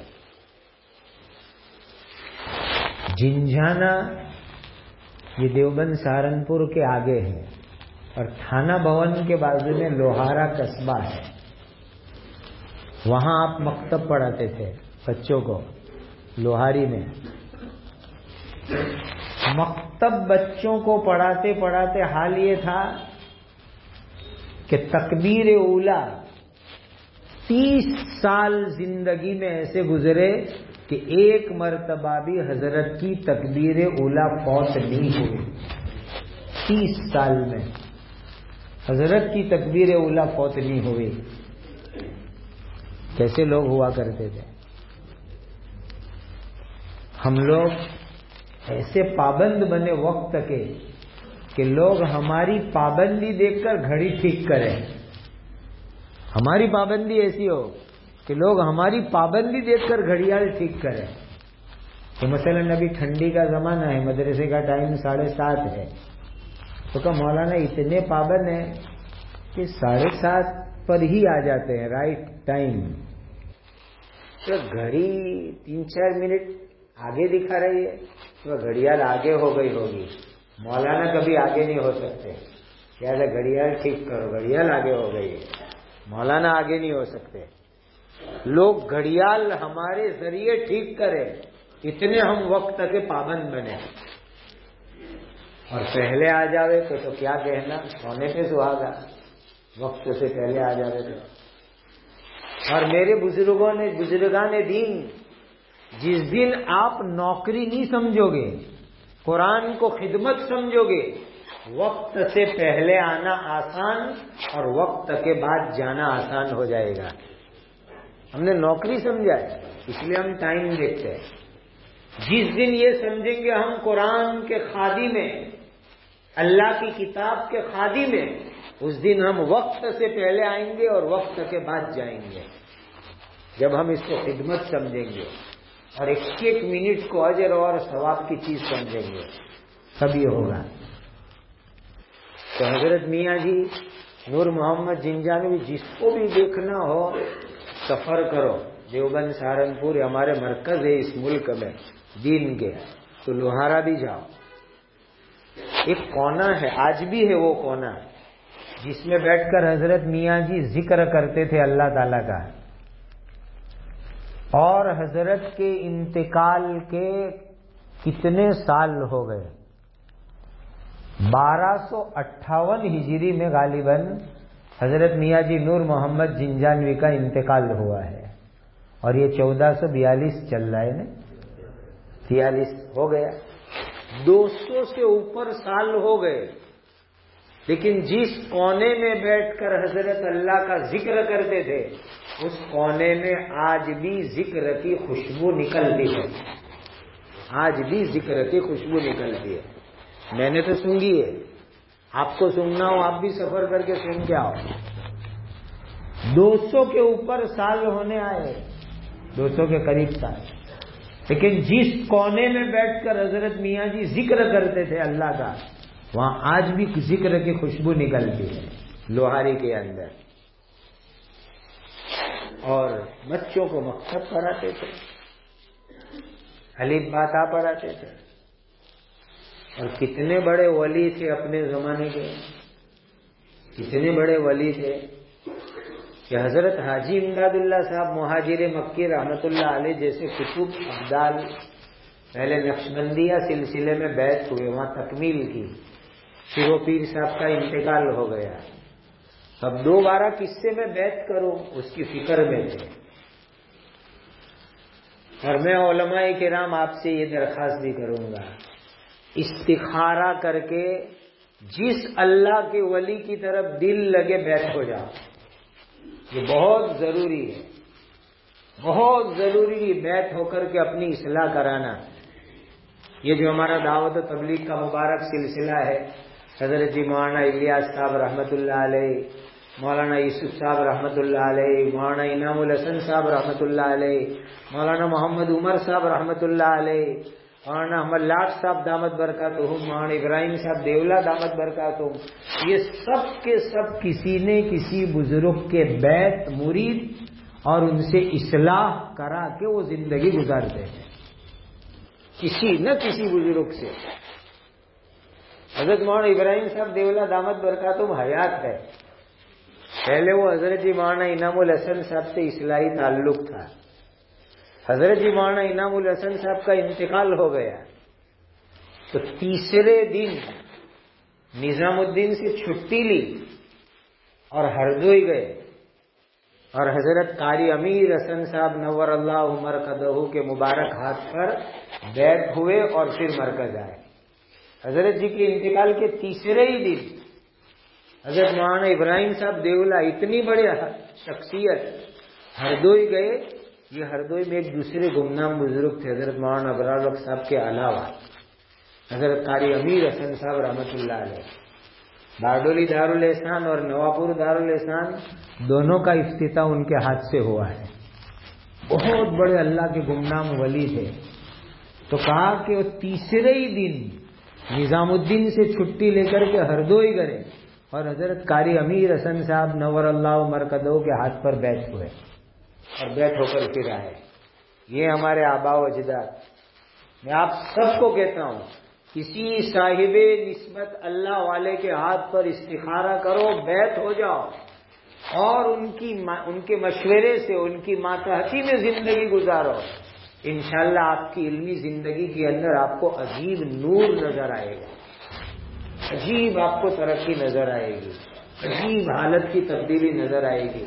جنجھانا یہ دیوبند سہارنپور کے آگے ہے، اور تھانہ بھون کے بازو میں لوہارا قصبہ ہے، وہاں آپ مکتب پڑھاتے تھے بچوں کو لوہاری میں۔ مکتب بچوں کو پڑھاتے پڑھاتے حال یہ تھا کہ تکبیر اولا تیس سال زندگی میں ایسے گزرے کہ ایک مرتبہ بھی حضرت کی تکبیر اولا فوت نہیں ہوئی۔ تیس سال میں حضرت کی تکبیر اولا فوت نہیں ہوئی۔ کیسے لوگ ہوا کرتے تھے؟ ہم لوگ ایسے پابند بنے وقت کے کہ لوگ ہماری پابندی دیکھ کر گھڑی ٹھیک کریں۔ ہماری پابندی ایسی ہو کہ لوگ ہماری پابندی دیکھ کر گھڑیال ٹھیک کریں۔ تو مثلا ابھی ٹھنڈی کا زمانہ ہے، مدرسے کا ٹائم ساڑھے سات ہے، تو کہ مولانا اتنے پابند ہیں کہ ساڑھے سات پر ہی آ جاتے ہیں رائٹ ٹائم۔ تو گھڑی تین چار منٹ آگے دکھا رہی ہے تو گھڑیال آگے ہو گئی ہوگی، مولانا کبھی آگے نہیں ہو سکتے، لہٰذا گھڑیال ٹھیک کرو، گھڑیال آگے ہو گئی ہے، مولانا آگے نہیں ہو سکتے۔ لوگ گھڑیال ہمارے ذریعے ٹھیک کرے، اتنے ہم وقت کے پابند بنے، اور پہلے آ جاوے تو تو کیا کہنا، سونے پہ سہاگا، وقت سے پہلے آ جاوے تو۔ اور میرے بزرگوں نے بزرگان دین، جس دن آپ نوکری نہیں سمجھو گے، قرآن کو خدمت سمجھو گے، وقت سے پہلے آنا آسان اور وقت کے بعد جانا آسان ہو جائے گا۔ ہم نے نوکری سمجھا ہے اس لیے ہم ٹائم دیکھتے ہیں۔ جس دن یہ سمجھیں گے ہم قرآن کے خادم ہیں، اللہ کی کتاب کے خادم ہیں، اس دن ہم وقت سے پہلے آئیں گے اور وقت کے بعد جائیں گے۔ جب ہم اس کو خدمت سمجھیں گے اور ایک ایک منٹ کو اجر اور ثواب کی چیز سمجھیں گے، تب یہ ہوگا۔ تو حضرت میاں جی نور محمد جنجانوی جس کو بھی دیکھنا ہو سفر کرو، دیوبند سہارنپور ہمارے مرکز ہے اس ملک میں دین کے، تو لوہارا بھی جاؤ، ایک کونا ہے آج بھی ہے وہ کونا جس میں بیٹھ کر حضرت میاں جی ذکر کرتے تھے اللہ تعالیٰ کا. اور حضرت کے انتقال کے کتنے سال ہو گئے؟ بارہ سو اٹھاون ہجری میں غالباً حضرت میاں جی نور محمد جنجانوی کا انتقال ہوا ہے، اور یہ چودہ سو بیالیس چل رہا ہے نا، تیالیس ہو گیا، دو سو سے اوپر سال ہو گئے. لیکن جس کونے میں بیٹھ کر حضرت اللہ کا ذکر کرتے تھے اس کونے میں آج بھی ذکر کی خوشبو نکلتی ہے، آج بھی ذکر کی خوشبو نکلتی ہے. میں نے تو سنگی ہے، آپ کو سننا ہو آپ بھی سفر کر کے سن کے آؤ. دو سو کے اوپر سال ہونے آئے، دو سو کے قریب سال، لیکن جس کونے میں بیٹھ کر حضرت میاں جی ذکر کرتے تھے اللہ کا، وہاں آج بھی ذکر کی خوشبو نکلتی ہے لوہاری کے اندر. اور بچوں کو مکتب پڑھاتے تھے، الف با تا پڑھاتے تھے. اور کتنے بڑے ولی تھے اپنے زمانے کے، کتنے بڑے ولی تھے کہ حضرت حاجی امداد اللہ صاحب مہاجر مکی رحمت اللہ علیہ جیسے کتب ابدال پہلے نقشبندیہ سلسلے میں بیعت ہوئے، وہاں تکمیل کی، پھر وہ پیر صاحب کا انتقال ہو گیا. اب دوبارہ کس سے میں بیعت کروں اس کی فکر میں تھے. اور میں علماء کرام آپ سے یہ درخواست بھی کروں گا، استخارہ کر کے جس اللہ کے ولی کی طرف دل لگے بیعت ہو جاؤ. یہ بہت ضروری ہے، بہت ضروری ہے بیعت ہو کر کے اپنی اصلاح کرانا. یہ جو ہمارا دعوت و تبلیغ کا مبارک سلسلہ ہے، حضرت جی مولانا الیاس صاحب رحمۃ اللہ علیہ، مولانا یوسف صاحب رحمۃ اللہ علیہ، مولانا انعام الحسن صاحب رحمۃ اللہ علیہ، مولانا محمد عمر صاحب رحمۃ اللہ علیہ، مولانا احمد لاٹ صاحب دامت برکاتہم، مولانا ابراہیم صاحب دیولا دامت برکاتہم، یہ سب کے سب کسی نے کسی بزرگ کے بیعت مرید اور ان سے اصلاح کرا کے وہ زندگی گزارتے ہیں، کسی نہ کسی بزرگ سے. حضرت مولانا ابراہیم صاحب دیولا دامت برکاتہم حیات ہے، پہلے وہ حضرت جی مولانا انعام الحسن صاحب سے اصلاحی تعلق تھا. حضرت جی مولانا انعام الحسن صاحب کا انتقال ہو گیا تو تیسرے دن نظام الدین سے چھٹی لی اور ہردوئی گئے، اور حضرت قاری امیر حسن صاحب نور اللہ مرکزہ کے مبارک ہاتھ پر بیعت ہوئے اور پھر مرکز آئے. حضرت جی کے انتقال کے تیسرے ہی دن حضرت مولانا ابراہیم صاحب دیولا اتنی بڑی شخصیت ہردوئی گئے. یہ ہردوئی میں ایک دوسرے گمنام بزرگ تھے حضرت مولانا ابرار الحق صاحب کے علاوہ، حضرت قاری امیر حسن صاحب رحمۃ اللہ علیہ. باردولی دارالحسان اور نواپور دارالحسان دونوں کا افتتاح ان کے ہاتھ سے ہوا ہے. بہت بڑے اللہ کے گمنام ولی تھے. تو کہا کہ وہ تیسرے ہی دن نظام الدین سے چھٹی لے کر کے ہردوئی گئے اور حضرت قاری امیر حسن صاحب نور اللہ مرکزہ کے ہاتھ پر بیعت ہوئے اور بیعت ہو کر پھر آئے. یہ ہمارے آباء و اجداد. میں آپ سب کو کہتا ہوں کسی صاحب نسبت اللہ والے کے ہاتھ پر استخارہ کرو، بیعت ہو جاؤ اور ان کی ان کے مشورے سے ان کی ماتحتی میں زندگی گزارو. انشاءاللہ آپ کی علمی زندگی کے اندر آپ کو عجیب نور نظر آئے گا، عجیب آپ کو ترقی نظر آئے گی، عجیب حالت کی تبدیلی نظر آئے گی.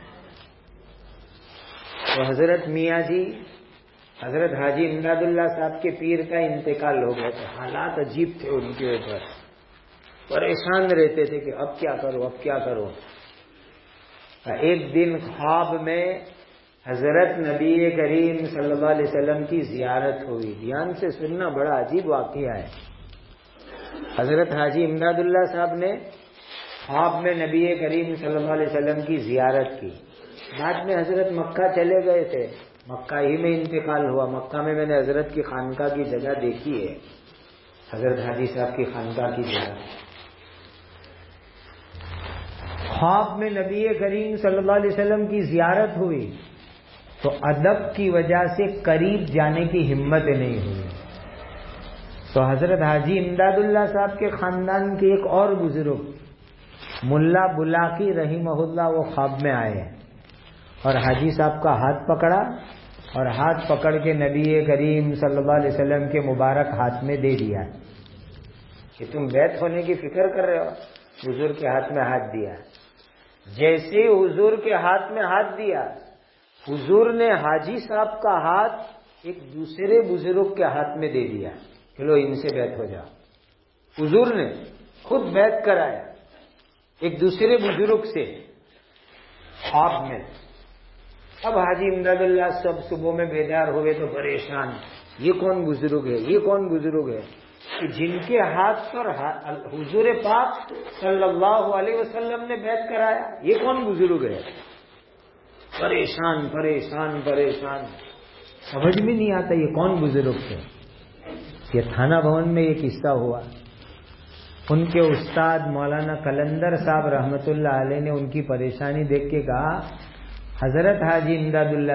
تو حضرت میاں جی حضرت حاجی امداد اللہ صاحب کے پیر کا انتقال ہو گیا تھا. حالات عجیب تھے ان کے اوپر، پریشان رہتے تھے کہ اب کیا کرو اب کیا کرو. ایک دن خواب میں حضرت نبی کریم صلی اللہ علیہ وسلم کی زیارت ہوئی. دھیان سے سننا، بڑا عجیب واقعہ ہے. حضرت حاجی امداد اللہ صاحب نے خواب میں نبی کریم صلی اللہ علیہ وسلم کی زیارت کی. بعد میں حضرت مکہ چلے گئے تھے، مکہ ہی میں انتقال ہوا. مکہ میں میں نے حضرت کی خانقاہ کی جگہ دیکھی ہے، حضرت حاجی صاحب کی خانقاہ کی جگہ. خواب میں نبی کریم صلی اللہ علیہ وسلم کی زیارت ہوئی تو ادب کی وجہ سے قریب جانے کی ہمت نہیں ہوئی. تو حضرت حاجی امداد اللہ صاحب کے خاندان کے ایک اور بزرگ ملا بلاکی رحمہ اللہ وہ خواب میں آئے اور حاجی صاحب کا ہاتھ پکڑا اور ہاتھ پکڑ کے نبی کریم صلی اللہ علیہ وسلم کے مبارک ہاتھ میں دے دیا کہ تم بیعت ہونے کی فکر کر رہے ہو. حضور کے ہاتھ میں ہاتھ دیا. جیسے ہی حضور کے ہاتھ میں ہاتھ دیا حضور نے حاجی صاحب کا ہاتھ ایک دوسرے بزرگ کے ہاتھ میں دے دیا کہ لو ان سے بیعت ہو جاؤ. حضور نے خود بیعت کرایا ایک دوسرے بزرگ سے خواب میں. اب حاجی امداد اللہ سب صبح میں بیدار ہوئے تو پریشان, یہ کون بزرگ ہے, یہ کون بزرگ ہے کہ جن کے ہاتھ پر حضور پاک صلی اللہ علیہ وسلم نے بیعت کرایا, یہ کون بزرگ ہے. پریشان پریشان پریشان سمجھ میں نہیں آتا یہ کون بزرگ تھے. یہ تھانہ بھون میں یہ قصہ ہوا. ان کے استاد مولانا قلندر صاحب رحمت اللہ علیہ نے ان کی پریشانی دیکھ کے کہا, حضرت حاجی امداد اللہ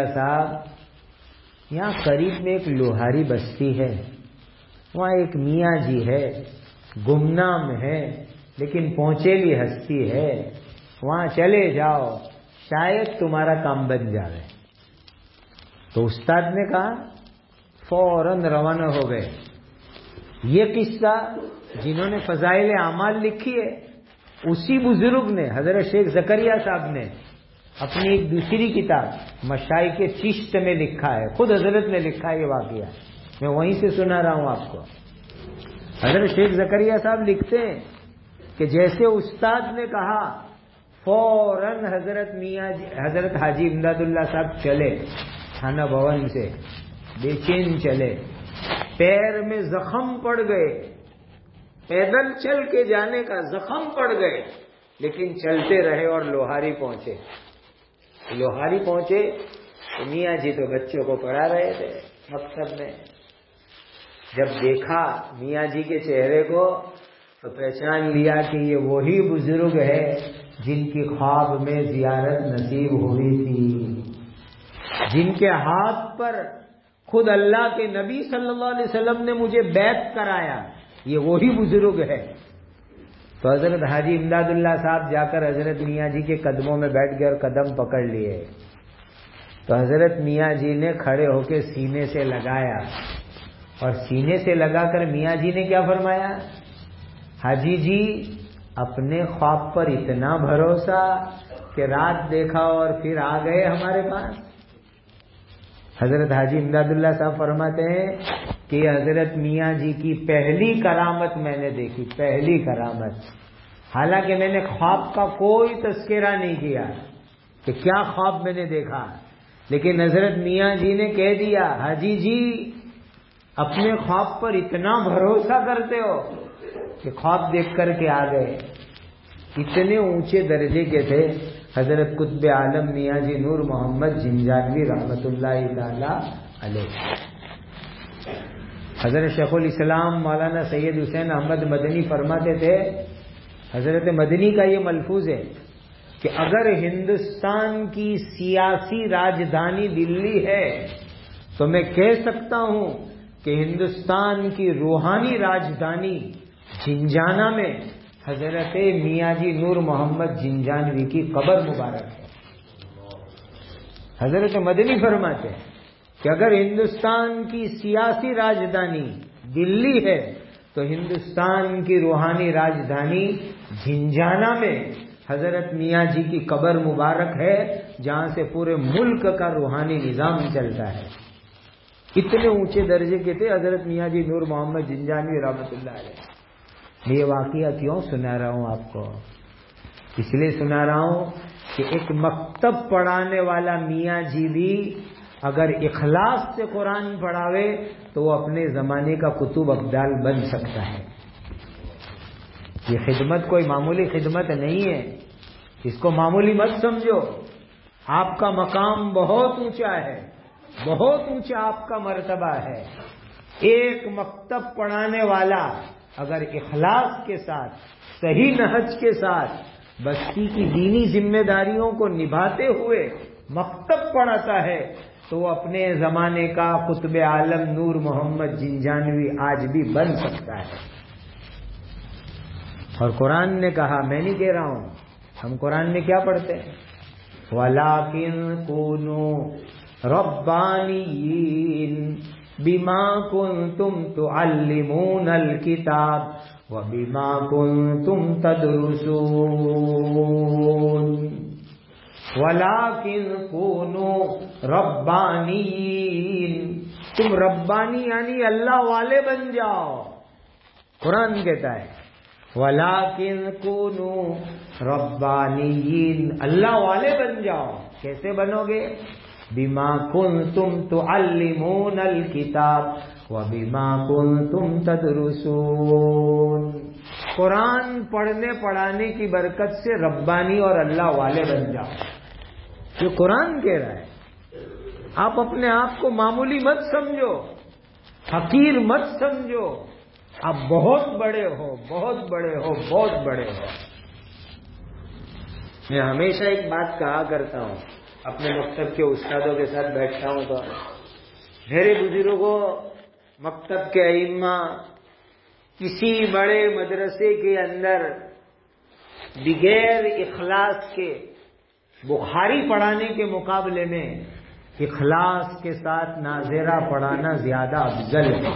صاحب یہاں قریب میں ایک لوہاری بستی ہے, وہاں ایک میاں جی ہے, گمنام ہے لیکن پہنچیلی ہستی ہے, وہاں چلے جاؤ شاید تمہارا کام بن جائے. تو استاد نے کہا فوراً روانہ ہو گئے. یہ قصہ جنہوں نے فضائل اعمال لکھی ہے اسی بزرگ نے حضرت شیخ زکریا صاحب نے اپنی ایک دوسری کتاب مشائخ چشت میں لکھا ہے. خود حضرت نے لکھا ہے یہ واقعہ, میں وہیں سے سنا رہا ہوں آپ کو. حضرت شیخ زکریا صاحب لکھتے ہیں کہ جیسے استاد نے کہا فوراً حضرت میاں حضرت حاجی امداد اللہ صاحب چلے تھانہ بھون سے, بے چین چلے, پیر میں زخم پڑ گئے, پیدل چل کے جانے کا زخم پڑ گئے لیکن چلتے رہے اور لوہاری پہنچے. لوہاری پہنچے تو میاں جی تو بچوں کو پڑھا رہے تھے مکتب میں. جب دیکھا میاں جی کے چہرے کو تو پہچان لیا کہ یہ وہی بزرگ ہے جن کی خواب میں زیارت نصیب ہوئی تھی, جن کے ہاتھ پر خود اللہ کے نبی صلی اللہ علیہ وسلم نے مجھے بیعت کرایا, یہ وہی بزرگ ہے. تو حضرت حاجی امداد اللہ صاحب جا کر حضرت میاں جی کے قدموں میں بیٹھ گئے اور قدم پکڑ لیے. تو حضرت میاں جی نے کھڑے ہو کے سینے سے لگایا اور سینے سے لگا کر میاں جی نے کیا فرمایا, حاجی جی اپنے خواب پر اتنا بھروسہ کہ رات دیکھا اور پھر آ گئے ہمارے پاس. حضرت حاجی امداد اللہ صاحب فرماتے ہیں کہ حضرت میاں جی کی پہلی کرامت میں نے دیکھی, پہلی کرامت. حالانکہ میں نے خواب کا کوئی تذکرہ نہیں کیا کہ کیا خواب میں نے دیکھا, لیکن حضرت میاں جی نے کہہ دیا حاجی جی اپنے خواب پر اتنا بھروسہ کرتے ہو کہ خواب دیکھ کر کے آ گئے. اتنے اونچے درجے کے تھے حضرت قطب عالم میاں جی نور محمد جنجانوی رحمت اللہ تعالی علیہ. حضرت شیخ الاسلام مولانا سید حسین احمد مدنی فرماتے تھے, حضرت مدنی کا یہ ملفوظ ہے کہ اگر ہندوستان کی سیاسی راجدھانی دلی ہے تو میں کہہ سکتا ہوں کہ ہندوستان کی روحانی راجدھانی جنجانہ میں حضرت میاں جی نور محمد جنجانوی کی قبر مبارک ہے. حضرت مدنی فرماتے ہیں کہ اگر ہندوستان کی سیاسی راجدھانی دلی ہے تو ہندوستان کی روحانی راجدھانی جنجانہ میں حضرت میاں جی کی قبر مبارک ہے, جہاں سے پورے ملک کا روحانی نظام چلتا ہے. اتنے اونچے درجے کے تھے حضرت میاں جی نور محمد جنجانوی رحمۃ اللہ علیہ. یہ واقعہ کیوں سنا رہا ہوں آپ کو, اس لیے سنا رہا ہوں کہ ایک مکتب پڑھانے والا میاں جی بھی اگر اخلاص سے قرآن پڑھاوے تو وہ اپنے زمانے کا کتب ابدال بن سکتا ہے. یہ خدمت کوئی معمولی خدمت نہیں ہے, اس کو معمولی مت سمجھو. آپ کا مقام بہت اونچا ہے, بہت اونچا آپ کا مرتبہ ہے. ایک مکتب پڑھانے والا اگر اخلاص کے ساتھ, صحیح نہج کے ساتھ بستی کی دینی ذمہ داریوں کو نبھاتے ہوئے مکتب پڑھاتا ہے تو وہ اپنے زمانے کا قطب عالم نور محمد جنجانوی آج بھی بن سکتا ہے. اور قرآن نے کہا، میں نہیں کہہ رہا ہوں، ہم قرآن میں کیا پڑھتے ہیں؟ وَلَٰكِن كُونُوا رَبَّانِيِّينَ بِمَا كُنتُمْ تُعَلِّمُونَ الْكِتَابَ وَبِمَا كُنتُمْ تَدْرُسُونَ. وَلَٰكِن كُونُوا رَبَّانِيِّينَ، تم ربانی یعنی اللہ والے بن جاؤ. قرآن کہتا ہے وَلَٰكِن كُونُوا رَبَّانِيِّينَ، اللہ والے بن جاؤ. کیسے بنو گے؟ بِمَا كُنتُمْ تُعَلِّمُونَ الْكِتَابَ وَبِمَا كُنتُمْ تَدْرُسُونَ. قرآن پڑھنے پڑھانے کی برکت سے ربانی اور اللہ والے بن جاؤ. یہ قرآن کہہ رہا ہے. آپ اپنے آپ کو معمولی مت سمجھو، حقیر مت سمجھو. آپ بہت بڑے ہو، بہت بڑے ہو، بہت بڑے ہو. میں ہمیشہ ایک بات کہا کرتا ہوں، اپنے مکتب کے استادوں کے ساتھ بیٹھتا ہوں تو میرے بزرگوں، مکتب کے ائمہ، کسی بڑے مدرسے کے اندر بغیر اخلاص کے بخاری پڑھانے کے مقابلے میں اخلاص کے ساتھ ناظرہ پڑھانا زیادہ افضل ہے.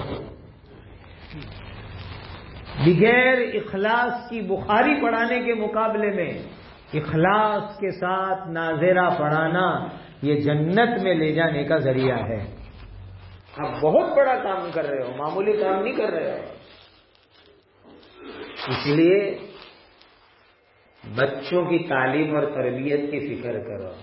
بغیر اخلاص کی بخاری پڑھانے کے مقابلے میں اخلاص کے ساتھ ناظرہ پڑھانا یہ جنت میں لے جانے کا ذریعہ ہے. آپ بہت بڑا کام کر رہے ہو، معمولی کام نہیں کر رہے ہو. اس لیے بچوں کی تعلیم اور تربیت کی فکر کرو.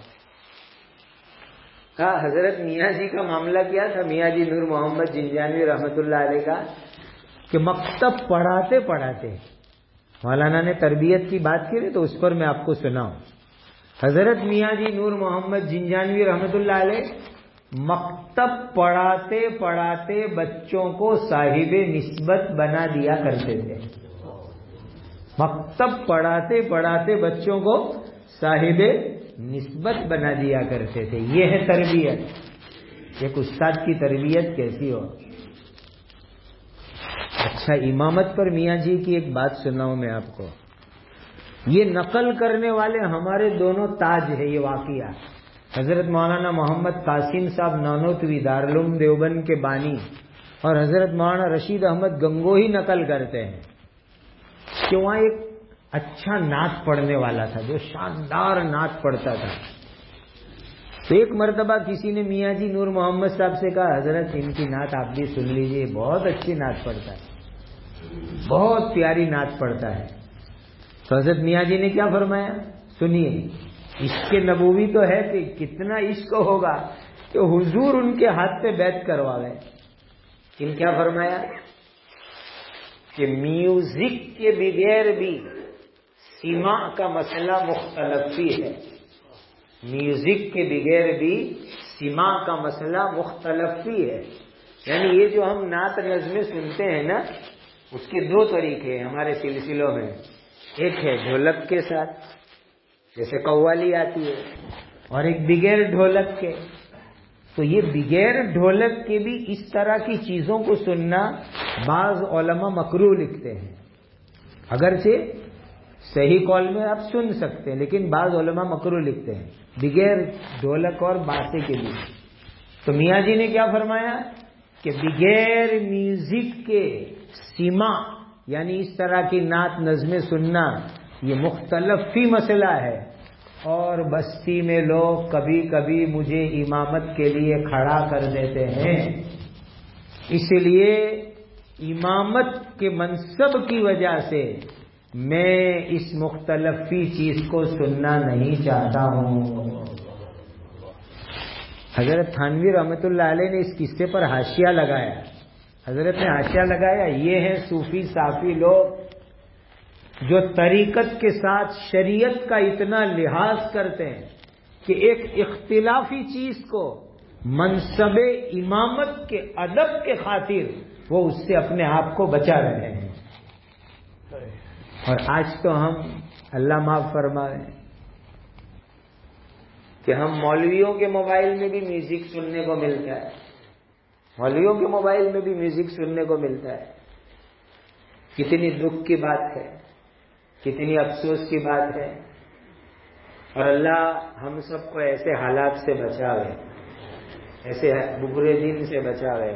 کہا حضرت میاں جی کا معاملہ کیا تھا، میاں جی نور محمد جنجانوی رحمۃ اللہ علیہ کا، کہ مکتب پڑھاتے پڑھاتے مولانا نے تربیت کی بات کی تو اس پر میں آپ کو سناؤں. حضرت میاں جی نور محمد جنجانوی رحمۃ اللہ علیہ مکتب پڑھاتے پڑھاتے بچوں کو صاحب نسبت بنا دیا کرتے تھے. مکتب پڑھاتے پڑھاتے بچوں کو صاحب نسبت بنا دیا کرتے تھے. یہ ہے تربیت. ایک استاد کی تربیت کیسی ہو. اچھا، امامت پر میاں جی کی ایک بات سناؤں میں آپ کو. یہ نقل کرنے والے ہمارے دونوں تاج ہے. یہ واقعہ حضرت مولانا محمد قاسم صاحب نانوتوی دارالعلوم دیوبند کے بانی اور حضرت مولانا رشید احمد گنگوہی نقل کرتے ہیں کہ وہاں ایک اچھا نعت پڑھنے والا تھا جو شاندار نعت پڑھتا تھا. تو ایک مرتبہ کسی نے میاں جی نور محمد صاحب سے کہا، حضرت ان کی نعت آپ بھی سن لیجئے، بہت اچھی نعت پڑھتا ہے، بہت پیاری نعت پڑھتا ہے. تو حضرت میاں جی نے کیا فرمایا؟ سنیے. عشق نبوی تو ہے کہ کتنا عشق ہوگا کہ حضور ان کے ہاتھ پہ بیعت کروا گئے. ان کیا فرمایا کہ میوزک کے بغیر بھی سیما کا مسئلہ مختلف ہی ہے. میوزک کے بغیر بھی سیما کا مسئلہ مختلف ہی ہے. یعنی یہ جو ہم نعت نظمیں سنتے ہیں نا، اس کے دو طریقے ہیں ہمارے سلسلوں میں. ایک ہے ڈھولک کے ساتھ، جیسے قوالی آتی ہے، اور ایک بغیر ڈھولک کے. تو یہ بغیر ڈھولک کے بھی اس طرح کی چیزوں کو سننا بعض علماء مکروہ لکھتے ہیں. اگرچہ صحیح قول میں آپ سن سکتے ہیں، لیکن بعض علماء مکروہ لکھتے ہیں بغیر ڈھولک اور بانسے کے لیے. تو میاں جی نے کیا فرمایا کہ بغیر میوزک کے سیما یعنی اس طرح کی نعت نظمیں سننا یہ مختلف فی مسئلہ ہے. اور بستی میں لوگ کبھی کبھی مجھے امامت کے لیے کھڑا کر دیتے ہیں، اس لیے امامت کے منصب کی وجہ سے میں اس مختلف فی چیز کو سننا نہیں چاہتا ہوں. حضرت تھانوی رحمۃ اللہ علیہ نے اس قصے پر حاشیہ لگایا. حضرت نے حاشیہ لگایا، یہ ہیں صوفی صافی لوگ جو طریقت کے ساتھ شریعت کا اتنا لحاظ کرتے ہیں کہ ایک اختلافی چیز کو منصب امامت کے ادب کے خاطر وہ اس سے اپنے آپ کو بچا رہے ہیں. اور آج تو ہم اللہ معاف فرمائے کہ ہم مولویوں کے موبائل میں بھی میوزک سننے کو ملتا ہے، مولویوں کے موبائل میں بھی میوزک سننے کو ملتا ہے. کتنی دکھ کی بات ہے، کتنی افسوس کی بات ہے. اور اللہ ہم سب کو ایسے حالات سے بچاوے، ایسے برے دن سے بچاوے.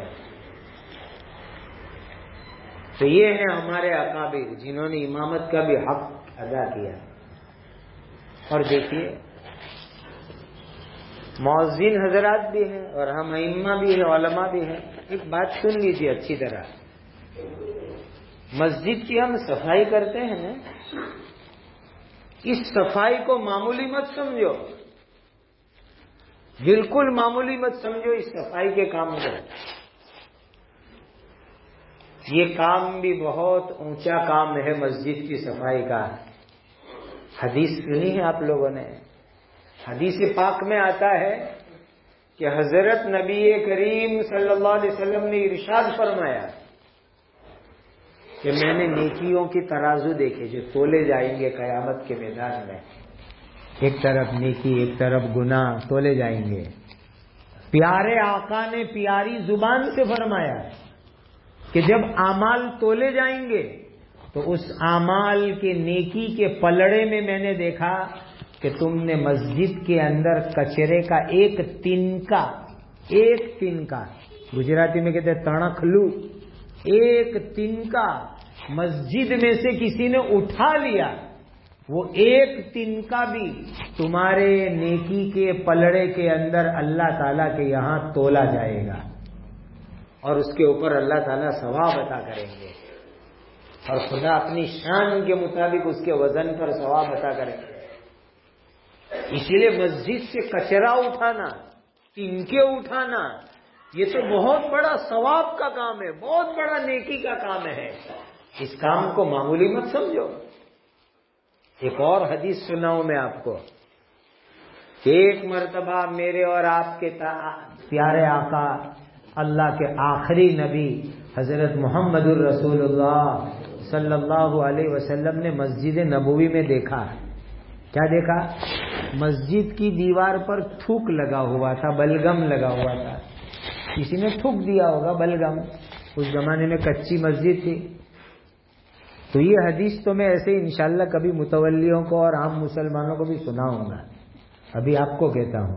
تو یہ ہیں ہمارے اکابر جنہوں نے امامت کا بھی حق ادا کیا. اور دیکھیے مؤذن حضرات بھی ہیں اور ہم ائمہ بھی ہیں، علماء بھی ہیں. ایک بات سن لیجیے اچھی طرح. مسجد کی ہم صفائی کرتے ہیں نا، اس صفائی کو معمولی مت سمجھو، بالکل معمولی مت سمجھو اس صفائی کے کام کو. یہ کام بھی بہت اونچا کام ہے مسجد کی صفائی کا. حدیث سنی ہے آپ لوگوں نے؟ حدیث پاک میں آتا ہے کہ حضرت نبی کریم صلی اللہ علیہ وسلم نے ارشاد فرمایا کہ میں نے نیکیوں کی ترازو دیکھے جو تولے جائیں گے قیامت کے میدان میں. ایک طرف نیکی، ایک طرف گناہ تولے جائیں گے. پیارے آقا نے پیاری زبان سے فرمایا کہ جب اعمال تولے جائیں گے تو اس اعمال کے نیکی کے پلڑے میں میں نے دیکھا کہ تم نے مسجد کے اندر کچرے کا ایک تنکا، ایک تنکا، گجراتی میں کہتے ہیں تڑکلو، ایک تنکا مسجد میں سے کسی نے اٹھا لیا. وہ ایک تنکا بھی تمہارے نیکی کے پلڑے کے اندر اللہ تعالیٰ کے یہاں تولا جائے گا اور اس کے اوپر اللہ تعالیٰ ثواب عطا کریں گے. اور خدا اپنی شان کے مطابق اس کے وزن پر ثواب عطا کریں گے. اسی لیے مسجد سے کچرا اٹھانا، تنکے اٹھانا، یہ تو بہت بڑا ثواب کا کام ہے، بہت بڑا نیکی کا کام ہے. اس کام کو معمولی مت سمجھو. ایک اور حدیث سناؤں میں آپ کو کہ ایک مرتبہ میرے اور آپ کے پیارے آقا اللہ کے آخری نبی حضرت محمد الرسول اللہ صلی اللہ علیہ وسلم نے مسجد نبوی میں دیکھا. کیا دیکھا؟ مسجد کی دیوار پر تھوک لگا ہوا تھا، بلگم لگا ہوا تھا. کسی نے تھوک دیا ہوگا بلگم، اس زمانے میں کچی مسجد تھی. تو یہ حدیث تو میں ایسے انشاءاللہ کبھی متولیوں کو اور عام مسلمانوں کو بھی سناؤں گا. ابھی آپ کو کہتا ہوں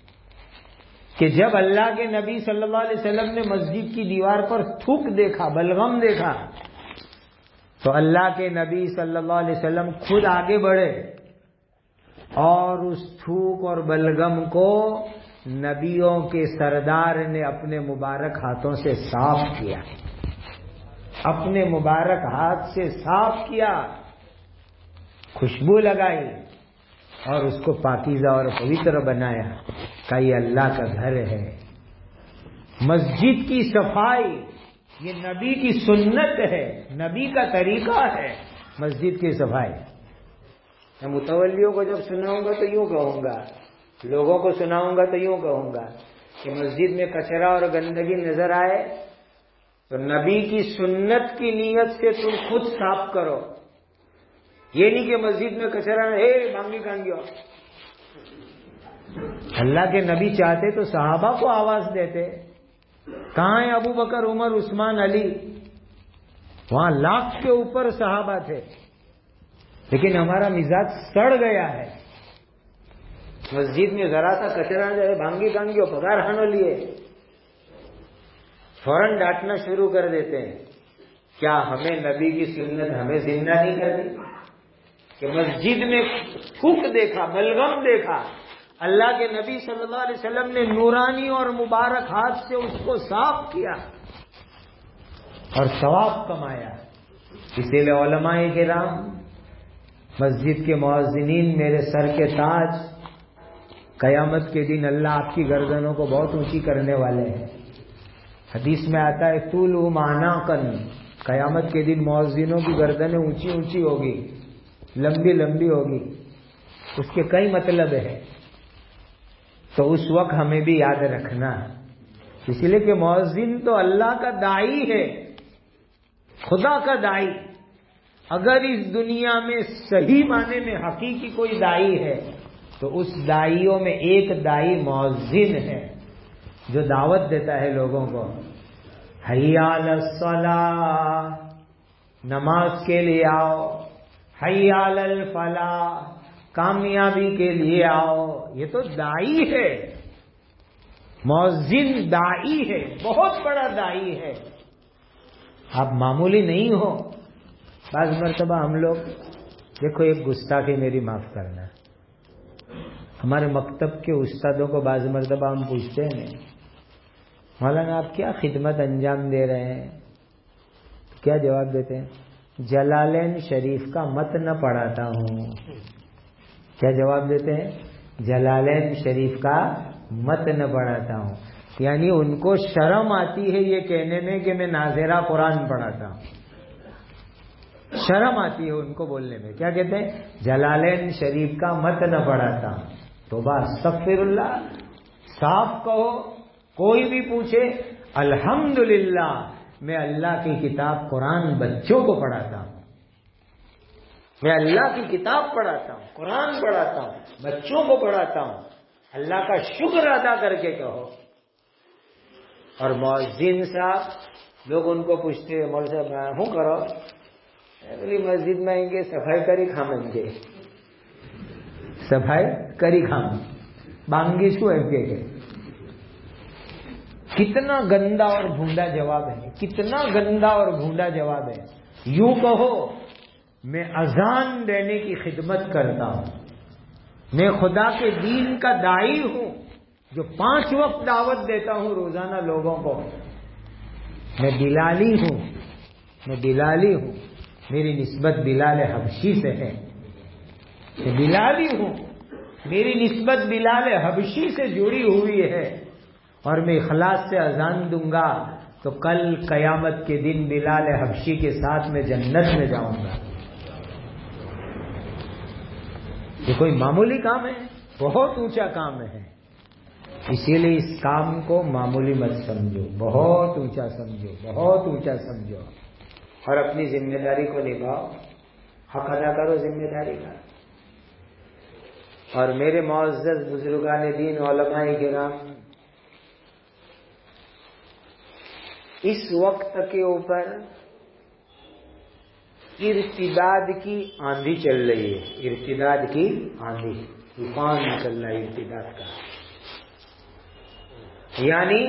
کہ جب اللہ کے نبی صلی اللہ علیہ وسلم نے مسجد کی دیوار پر تھوک دیکھا، بلغم دیکھا، تو اللہ کے نبی صلی اللہ علیہ وسلم خود آگے بڑھے اور اس تھوک اور بلغم کو نبیوں کے سردار نے اپنے مبارک ہاتھوں سے صاف کیا، اپنے مبارک ہاتھ سے صاف کیا، خوشبو لگائی اور اس کو پاکیزہ اور پوتر بنایا کہ یہ اللہ کا گھر ہے. مسجد کی صفائی یہ نبی کی سنت ہے، نبی کا طریقہ ہے مسجد کی صفائی. میں متولیوں کو جب سناؤں گا تو یوں کہوں گا، لوگوں کو سناؤں گا تو یوں کہوں گا کہ مسجد میں کچرا اور گندگی نظر آئے تو نبی کی سنت کی نیت سے تم خود صاف کرو. یہ نہیں کہ مسجد میں کچرا ہے مانگی کانگیو. اللہ کے نبی چاہتے تو صحابہ کو آواز دیتے. کہاں ہیں ابو بکر، عمر، عثمان، علی؟ وہاں لاکھ کے اوپر صحابہ تھے. لیکن ہمارا مزاج سڑ گیا ہے. مسجد میں ذرا سا کچرا جائے بھانگی کانگیو پگار ہانو لیے فوراً ڈانٹنا شروع کر دیتے ہیں. کیا ہمیں نبی کی سنت ہمیں زندہ نہیں کرتی کہ مسجد میں تھوک دیکھا، بلغم دیکھا، اللہ کے نبی صلی اللہ علیہ وسلم نے نورانی اور مبارک ہاتھ سے اس کو صاف کیا اور ثواب کمایا. اسی لیے علماء کرام، مسجد کے مؤذنین، میرے سر کے تاج، قیامت کے دن اللہ آپ کی گردنوں کو بہت اونچی کرنے والے ہیں. حدیث میں آتا ہے طول معناقن، قیامت کے دن مؤذنوں کی گردنیں اونچی اونچی ہوگی، لمبی لمبی ہوگی. اس کے کئی مطلب ہے، تو اس وقت ہمیں بھی یاد رکھنا. اس لیے کہ مؤذن تو اللہ کا داعی ہے، خدا کا داعی. اگر اس دنیا میں صحیح معنی میں حقیقی کوئی دائی ہے تو اس دائیوں میں ایک دائی مؤذن ہے جو دعوت دیتا ہے لوگوں کو، حی علی الصلاۃ، نماز کے لیے آؤ، حی علی الفلاح، کامیابی کے لیے آؤ. یہ تو دائی ہے، مؤذن دائی ہے، بہت بڑا دائی ہے. آپ معمولی نہیں ہو. بعض مرتبہ ہم لوگ دیکھو، ایک گستاخی میری معاف کرنا، ہمارے مکتب کے استادوں کو بعض مرتبہ ہم پوچھتے ہیں مولانا آپ کیا خدمت انجام دے رہے ہیں؟ کیا جواب دیتے ہیں؟ جلالین شریف کا متن پڑھاتا ہوں. کیا جواب دیتے ہیں؟ جلالین شریف کا متن پڑھاتا ہوں. یعنی ان کو شرم آتی ہے یہ کہنے میں کہ میں ناظرہ قرآن پڑھاتا ہوں. شرم آتی ہے ان کو بولنے میں. کیا کہتے ہیں؟ جلالین شریف کا متن پڑھاتا ہوں. تو بس استغفر اللہ، صاف کہو. کوئی بھی پوچھے الحمدللہ میں اللہ کی کتاب قرآن بچوں کو پڑھاتا ہوں، میں اللہ کی کتاب پڑھاتا ہوں، قرآن پڑھاتا ہوں، بچوں کو پڑھاتا ہوں. اللہ کا شکر ادا کر کے کہو. اور مؤذن صاحب، لوگ ان کو پوچھتے ہیں مول صاحب ہوں کرو، اگلی مسجد میں آئیں گے صفائی کری کھامیں گے، صفائی کری کھام بانگی شو ہے کہ کتنا گندا اور بھونڈا جواب ہے، کتنا گندا اور بھونڈا جواب ہے. یوں کہو میں اذان دینے کی خدمت کرتا ہوں، میں خدا کے دین کا داعی ہوں جو پانچ وقت دعوت دیتا ہوں روزانہ لوگوں کو. میں بلالی ہوں، میں بلالی ہوں، میری نسبت بلال حبشی سے ہے. میں بلالی ہوں، میری نسبت بلال حبشی سے جڑی ہوئی ہے. اور میں اخلاص سے اذان دوں گا تو کل قیامت کے دن بلال حبشی کے ساتھ میں جنت میں جاؤں گا. یہ کوئی معمولی کام ہے؟ بہت اونچا کام ہے. اسی لیے اس کام کو معمولی مت سمجھو، بہت اونچا سمجھو، بہت اونچا سمجھو. اور اپنی ذمہ داری کو نبھاؤ، حق ادا کرو ذمہ داری کا. اور میرے معزز بزرگان دین علماء کرام، اس وقت کے اوپر ارتداد کی آندھی چل رہی ہے. ارتداد کی آندھی، طوفان چل رہا ہے ارتداد کا. یعنی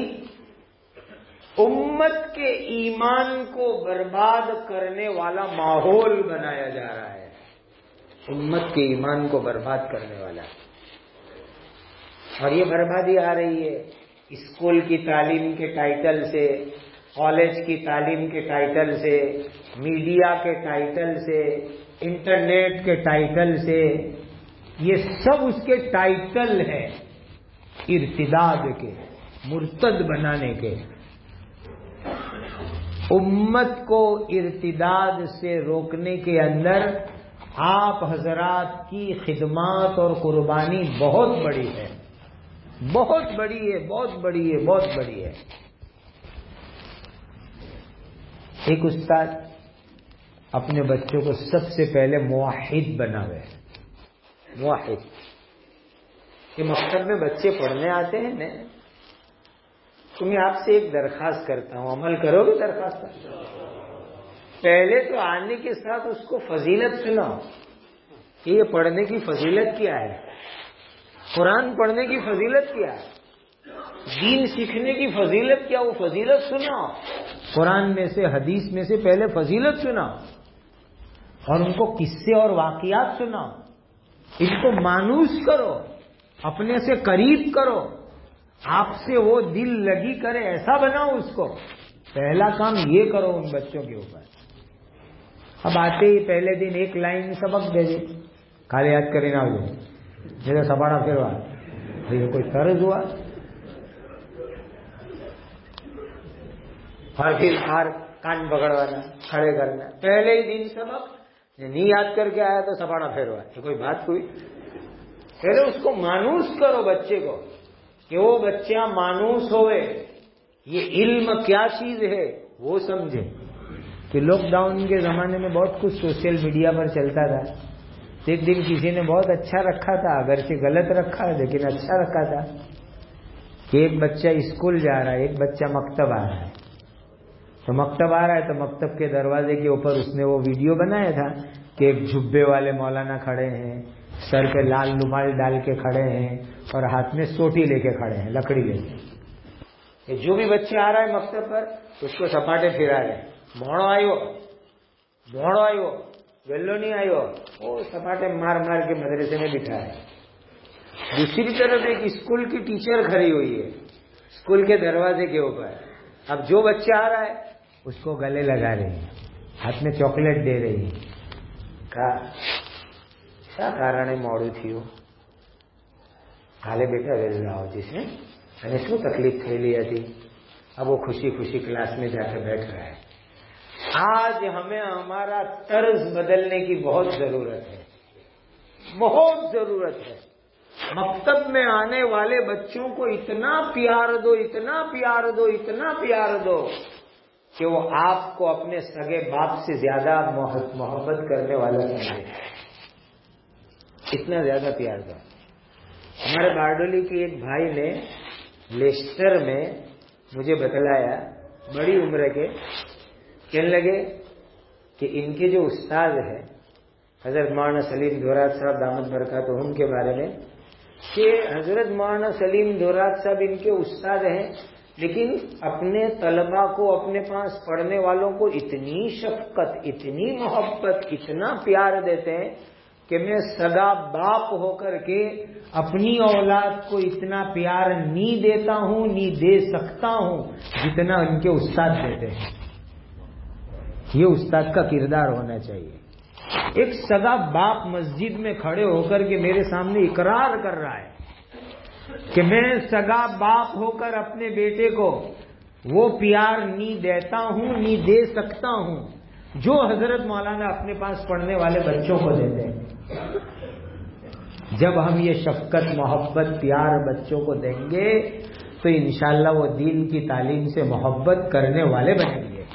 امت کے ایمان کو برباد کرنے والا ماحول بنایا جا رہا ہے. امت کے ایمان کو برباد کرنے والا. اور یہ بربادی آ رہی ہے اسکول کی تعلیم کے ٹائٹل سے، کالج کی تعلیم کے ٹائٹل سے، میڈیا کے ٹائٹل سے، انٹرنیٹ کے ٹائٹل سے. یہ سب اس کے ٹائٹل ہیں ارتداد کے، مرتد بنانے کے. امت کو ارتداد سے روکنے کے اندر آپ حضرات کی خدمات اور قربانی بہت بڑی ہے، بہت بڑی ہے، بہت بڑی ہے، بہت بڑی ہے. ایک استاد اپنے بچوں کو سب سے پہلے موحد بناوے. موحد. یہ مکتب میں بچے پڑھنے آتے ہیں نا، تو میں آپ سے ایک درخواست کرتا ہوں، عمل کرو گے درخواست؟ پہلے تو آنے کے ساتھ اس کو فضیلت سناؤ کہ یہ پڑھنے کی فضیلت کیا ہے، قرآن پڑھنے کی فضیلت کیا ہے، دین سیکھنے کی فضیلت کیا، وہ فضیلت سناؤ. قرآن میں سے، حدیث میں سے پہلے فضیلت سناؤ، اور ان کو قصے اور واقعات سناؤ. ان کو مانوس کرو، اپنے سے قریب کرو، آپ سے وہ دل لگی کرے، ایسا بناؤ اس کو. پہلا کام یہ کرو ان بچوں کے اوپر. اب آتے ہی پہلے دن ایک لائن سبق دے دے، کالے یاد کرے نہ ہو میرا سباڑا پھروا. یہ کوئی فرض ہوا؟ اور پھر ہار کان پکڑوانا، کھڑے کرنا. پہلے ہی دن سبق نہیں یاد کر کے آیا تو سباڑا پھیروا. یہ کوئی بات ہوئی؟ پہلے اس کو مانوس کرو بچے کو کہ وہ بچہ مانوس ہوئے، یہ علم کیا چیز ہے وہ سمجھے. کہ لاک ڈاؤن کے زمانے میں بہت کچھ سوشل میڈیا پر چلتا تھا. ایک دن کسی نے بہت اچھا رکھا تھا, اگرچہ غلط رکھا لیکن اچھا رکھا تھا, کہ ایک بچہ اسکول جا رہا ہے, ایک بچہ مکتب آ رہا ہے. تو مکتب آ رہا ہے تو مکتب کے دروازے کے اوپر اس نے وہ ویڈیو بنایا تھا کہ ایک جھبے والے مولانا کھڑے ہیں, سر پہ لال رومال ڈال کے کھڑے ہیں اور ہاتھ میں سوٹی لے کے کھڑے ہیں, لکڑی لے کے. جو بھی بچے آ رہا ہے مکتب پر اس کو سپاٹے پھرا رہے ہیں, بھوڑو آئیو بھوڑو آئیو ویلو نہیں آئیو, وہ سپاٹے مار مار کے مدرسے میں بٹھا ہے. دوسری طرف ایک اسکول کی ٹیچر کھڑی ہوئی ہے اسکول کے دروازے کے اوپر. اب جو بچہ آ رہا ہے اس کو گلے لگا رہی ہیں, ہاتھ میں چاکلیٹ دے رہی ہے. کہا کیا کارن ہے موڑو تھیو, હાલે બેટા વહેલા આવતી છે અને શું તકલીફ થયેલી હતી. اب وہ خوشی خوشی کلاس میں جا کے بیٹھ رہا ہے. آج ہمیں ہمارا طرز بدلنے کی بہت ضرورت ہے, بہت ضرورت ہے. مکتب میں آنے والے بچوں کو اتنا پیار دو, اتنا پیار دو, اتنا پیار دو کہ وہ آپ کو اپنے سگے باپ سے زیادہ محبت کرنے والا سمجھے. اتنا زیادہ پیار دو. ہمارے بارڈولی کے ایک بھائی نے لیسٹر میں مجھے بتلایا, بڑی عمر کے, کہنے لگے کہ ان کے جو استاد ہے حضرت مولانا سلیم دورات صاحب دامت برکاتہم کے بارے میں, کہ حضرت مولانا سلیم دورات صاحب ان کے استاد ہیں, لیکن اپنے طلباء کو, اپنے پاس پڑھنے والوں کو اتنی شفقت, اتنی محبت, اتنا پیار دیتے ہیں کہ میں سگا باپ ہو کر کے اپنی اولاد کو اتنا پیار نہیں دیتا ہوں, نہیں دے سکتا ہوں جتنا ان کے استاد دیتے ہیں. یہ استاد کا کردار ہونا چاہیے. ایک سگا باپ مسجد میں کھڑے ہو کر کے میرے سامنے اقرار کر رہا ہے کہ میں سگا باپ ہو کر اپنے بیٹے کو وہ پیار نہیں دیتا ہوں, نہیں دے سکتا ہوں جو حضرت مولانا اپنے پاس پڑھنے والے بچوں کو دیتے ہیں. جب ہم یہ شفقت, محبت, پیار بچوں کو دیں گے تو انشاءاللہ وہ دین کی تعلیم سے محبت کرنے والے بنیں گے.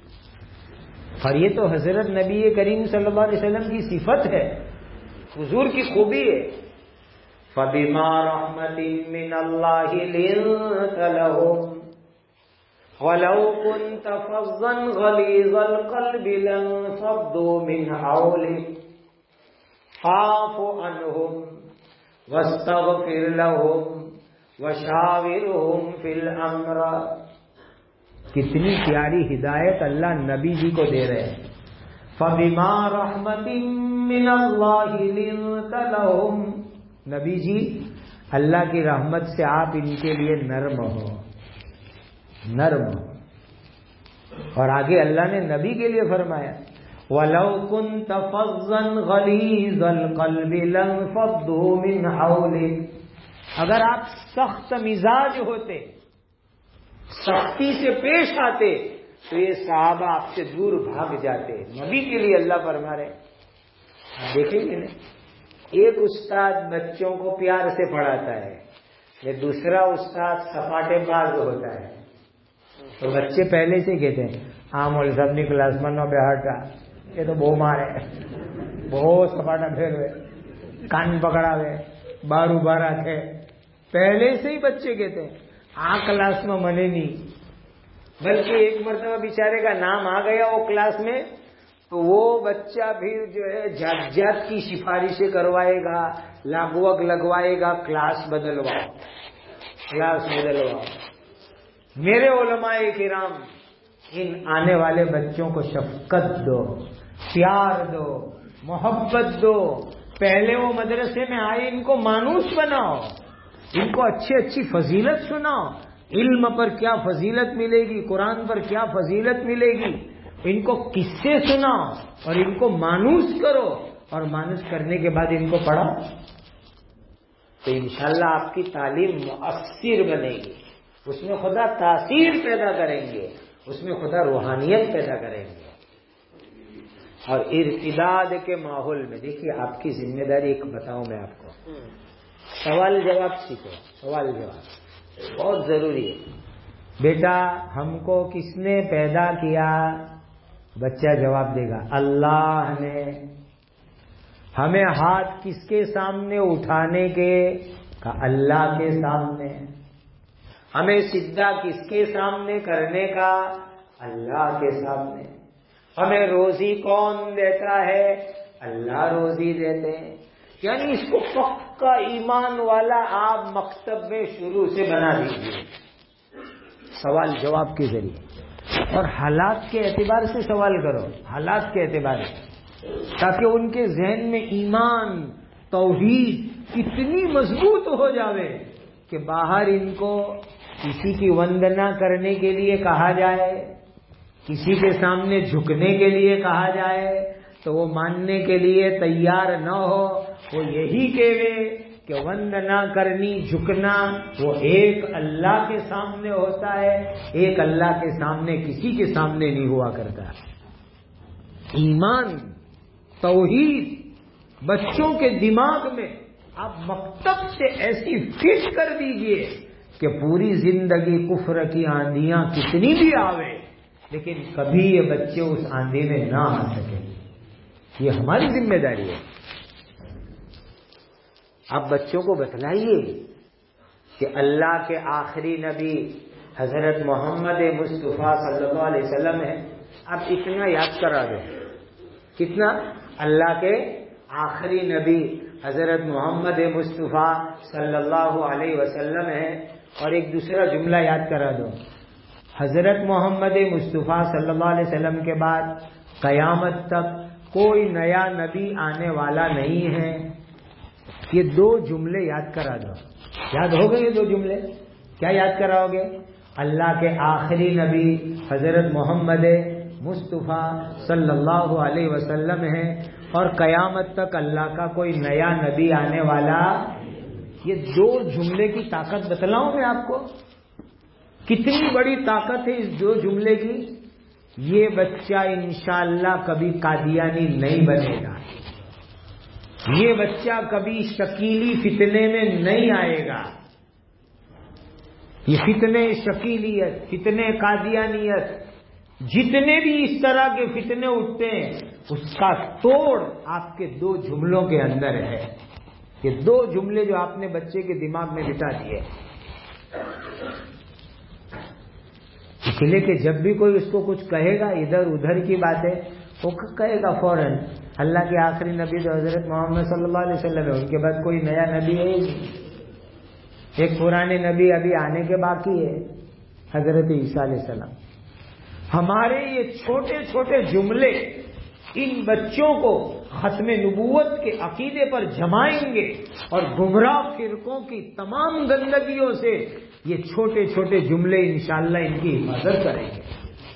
اور یہ تو حضرت نبی کریم صلی اللہ علیہ وسلم کی صفت ہے, حضور کی خوبی ہے. فَبِمَا رَحْمَةٍ مِّنَ اللَّهِ لِنتَ لَهُمْ وَلَوْ كُنْتَ فَظًّا غَلِيظَ الْقَلْبِ لَانفَضُّوا مِنْ حَوْلِكَ فَاعْفُ عَنْهُمْ وَاسْتَغْفِرْ لَهُمْ وَشَاوِرْهُمْ فِي الْأَمْرِ. کتنی پیاری ہدایت اللہ نبی جی کو دے رہے ہیں. فَبِمَا رَحْمَةٍ مِّنَ اللَّهِ لِنتَ لَهُمْ. نبی جی اللہ کی رحمت سے آپ ان کے لیے نرم ہو, نرم ہو. اور آگے اللہ نے نبی کے لیے فرمایا وَلَوْ كُنْتَ فَظًّا غَلِيظَ الْقَلْبِ لَانفَضُّوا مِنْ حَوْلِكَ. اگر آپ سخت مزاج ہوتے, سختی سے پیش آتے تو یہ صحابہ آپ سے دور بھاگ جاتے. نبی کے لیے اللہ فرما رہے. دیکھیں گے نا, ایک استاد بچوں کو پیار سے پڑھاتا ہے, یہ دوسرا استاد سپاٹے باز ہوتا ہے. تو بچے پہلے سے کہتے ہیں ہاں مول صاحب ની ક્લાસમાં નો બેહાડતા, એ તો બહુ મારે, બહુ સપાટા ફેરવે, કાન પકડાવે, બાર ઉભા રાખે. پہلے سے ہی بچے کہتے ہیں آ کلاس میں منے نہیں. بلکہ ایک مرتبہ بیچارے کا نام آ گیا وہ کلاس میں تو وہ بچہ بھی جو ہے جات جات کی سفارشیں کروائے گا, لاگوگ لگوائے گا, کلاس بدلواؤ, کلاس بدلواؤ. میرے علماء کرام ان آنے والے بچوں کو شفقت دو, پیار دو, محبت دو. پہلے وہ مدرسے میں آئے, ان کو مانوس بناؤ, ان کو اچھی اچھی فضیلت سناؤ. علم پر کیا فضیلت ملے گی, قرآن پر کیا فضیلت ملے گی, ان کو قصے سناؤ اور ان کو مانوس کرو. اور مانوس کرنے کے بعد ان کو پڑھاؤ تو انشاءاللہ آپ کی تعلیم مؤثر بنے گی. اس میں خدا تاثیر پیدا کریں گے, اس میں خدا روحانیت پیدا کریں گے. اور ارتداد کے ماحول میں دیکھیے آپ کی ذمہ داری ایک بتاؤں میں آپ کو, سوال جواب سیکھو. سوال جواب بہت ضروری ہے. بیٹا ہم کو کس نے پیدا کیا, بچہ جواب دے گا اللہ نے ہمیں ہاتھ کس کے سامنے اٹھانے کے؟ کہا اللہ کے سامنے. ہمیں سجدہ کس کے سامنے کرنے کا؟ اللہ کے سامنے. ہمیں روزی کون دیتا ہے؟ اللہ روزی دیتے ہیں. یعنی اس کو پکا ایمان والا آپ مکتب میں شروع سے بنا دیجیے، سوال جواب کے ذریعے، اور حالات کے اعتبار سے سوال کرو، حالات کے اعتبار سے، تاکہ ان کے ذہن میں ایمان توحید اتنی مضبوط ہو جاوے کہ باہر ان کو کسی کی وندنا کرنے کے لیے کہا جائے، کسی کے سامنے جھکنے کے لیے کہا جائے تو وہ ماننے کے لیے تیار نہ ہو. وہ یہی کہے کہ وندنا کرنی، جھکنا وہ ایک اللہ کے سامنے ہوتا ہے، ایک اللہ کے سامنے کسی کے سامنے نہیں ہوا کرتا. ایمان توحید بچوں کے دماغ میں آپ مکتب سے ایسی فٹ کر دیجئے کہ پوری زندگی کفر کی آندیاں کتنی بھی آوے لیکن کبھی یہ بچے اس آندھی میں نہ آ سکیں. یہ ہماری ذمہ داری ہے. آپ بچوں کو بتلائیے کہ اللہ کے آخری نبی حضرت محمد مصطفیٰ صلی اللہ علیہ وسلم ہے. آپ اتنا یاد کرا دو، کتنا؟ اللہ کے آخری نبی حضرت محمد مصطفیٰ صلی اللہ علیہ وسلم ہے. اور ایک دوسرا جملہ یاد کرا دو، حضرت محمد مصطفیٰ صلی اللہ علیہ وسلم کے بعد قیامت تک کوئی نیا نبی آنے والا نہیں ہے. یہ دو جملے یاد کرا دو. یاد ہو گئے یہ دو جملے؟ کیا یاد کراؤ گے؟ اللہ کے آخری نبی حضرت محمد مصطفیٰ صلی اللہ علیہ وسلم ہے اور قیامت تک اللہ کا کوئی نیا نبی آنے والا. یہ دو جملے کی طاقت بتلاؤں میں آپ کو، کتنی بڑی طاقت ہے اس دو جملے کی. یہ بچہ انشاءاللہ کبھی قادیانی نہیں بنے گا، یہ بچہ کبھی شکیلی فتنے میں نہیں آئے گا. یہ فتنے شکیلیت، فتنے قادیانیت، جتنے بھی اس طرح کے فتنے اٹھتے ہیں اس کا توڑ آپ کے دو جملوں کے اندر ہے. یہ دو جملے جو آپ نے بچے کے دماغ میں بٹھا دیے، اس لیے کہ جب بھی کوئی اس کو کچھ کہے گا ادھر ادھر کی باتیں وہ کہے گا فوراً اللہ کے آخری نبی تو حضرت محمد صلی اللہ علیہ وسلم ہے، ان کے بعد کوئی نیا نبی ہے ہی نہیں. ایک پرانے نبی ابھی آنے کے باقی ہے، حضرت عیسیٰ علیہ السلام. ہمارے یہ چھوٹے چھوٹے جملے ان بچوں کو ختم نبوت کے عقیدے پر جمائیں گے اور گمراہ فرقوں کی تمام گندگیوں سے یہ چھوٹے چھوٹے جملے انشاءاللہ ان کی حفاظت کریں گے.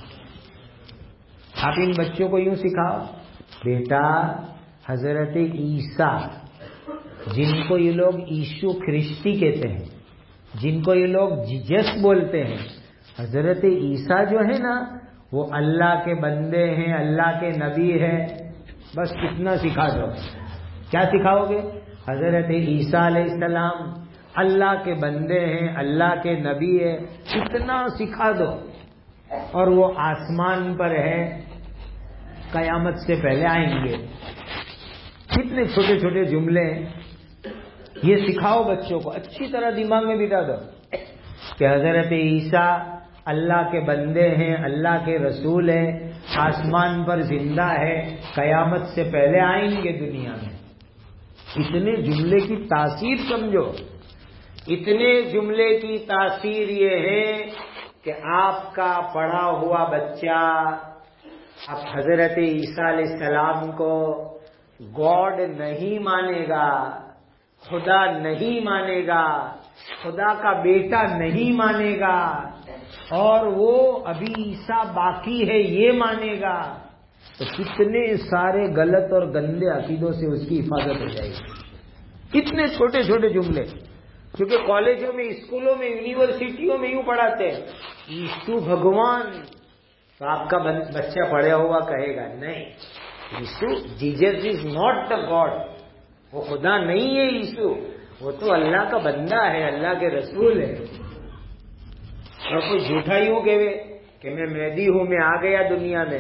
آپ ان بچوں کو یوں سکھاؤ، بیٹا حضرت عیسیٰ جن کو یہ لوگ یسوع خرستی کہتے ہیں، جن کو یہ لوگ جیسس بولتے ہیں، حضرت عیسیٰ جو ہے نا وہ اللہ کے بندے ہیں، اللہ کے نبی ہیں. بس کتنا سکھا دو. کیا سکھاؤ گے؟ حضرت عیسیٰ علیہ السلام اللہ کے بندے ہیں، اللہ کے نبی ہے، اتنا سکھا دو. اور وہ آسمان پر ہے، قیامت سے پہلے آئیں گے. کتنے چھوٹے چھوٹے جملے ہیں. یہ سکھاؤ بچوں کو، اچھی طرح دماغ میں بٹھا دو کہ حضرت عیسیٰ اللہ کے بندے ہیں، اللہ کے رسول ہیں، آسمان پر زندہ ہے، قیامت سے پہلے آئیں گے دنیا میں. اتنے جملے کی تاثیر سمجھو. اتنے جملے کی تاثیر یہ ہے کہ آپ کا پڑھا ہوا بچہ اب حضرت عیسیٰ علیہ السلام کو گاڈ نہیں مانے گا، خدا نہیں مانے گا، خدا کا بیٹا نہیں مانے گا، اور وہ ابھی عیسیٰ باقی ہے یہ مانے گا. تو کتنے سارے غلط اور گندے عقیدوں سے اس کی حفاظت ہو جائے گی. اتنے چھوٹے چھوٹے جملے، کیونکہ کالجوں میں، اسکولوں میں، یونیورسٹیوں میں یوں پڑھاتے ہیں یسوع بھگوان. تو آپ کا بچہ پڑھا ہوا کہے گا نہیں، یسوع Jesus is not the God, وہ خدا نہیں ہے. یسوع وہ تو اللہ کا بندہ ہے، اللہ کے رسول ہے. اور کوئی جھوٹا یوں کہے کہ میں مہدی ہوں، میں آ گیا دنیا میں،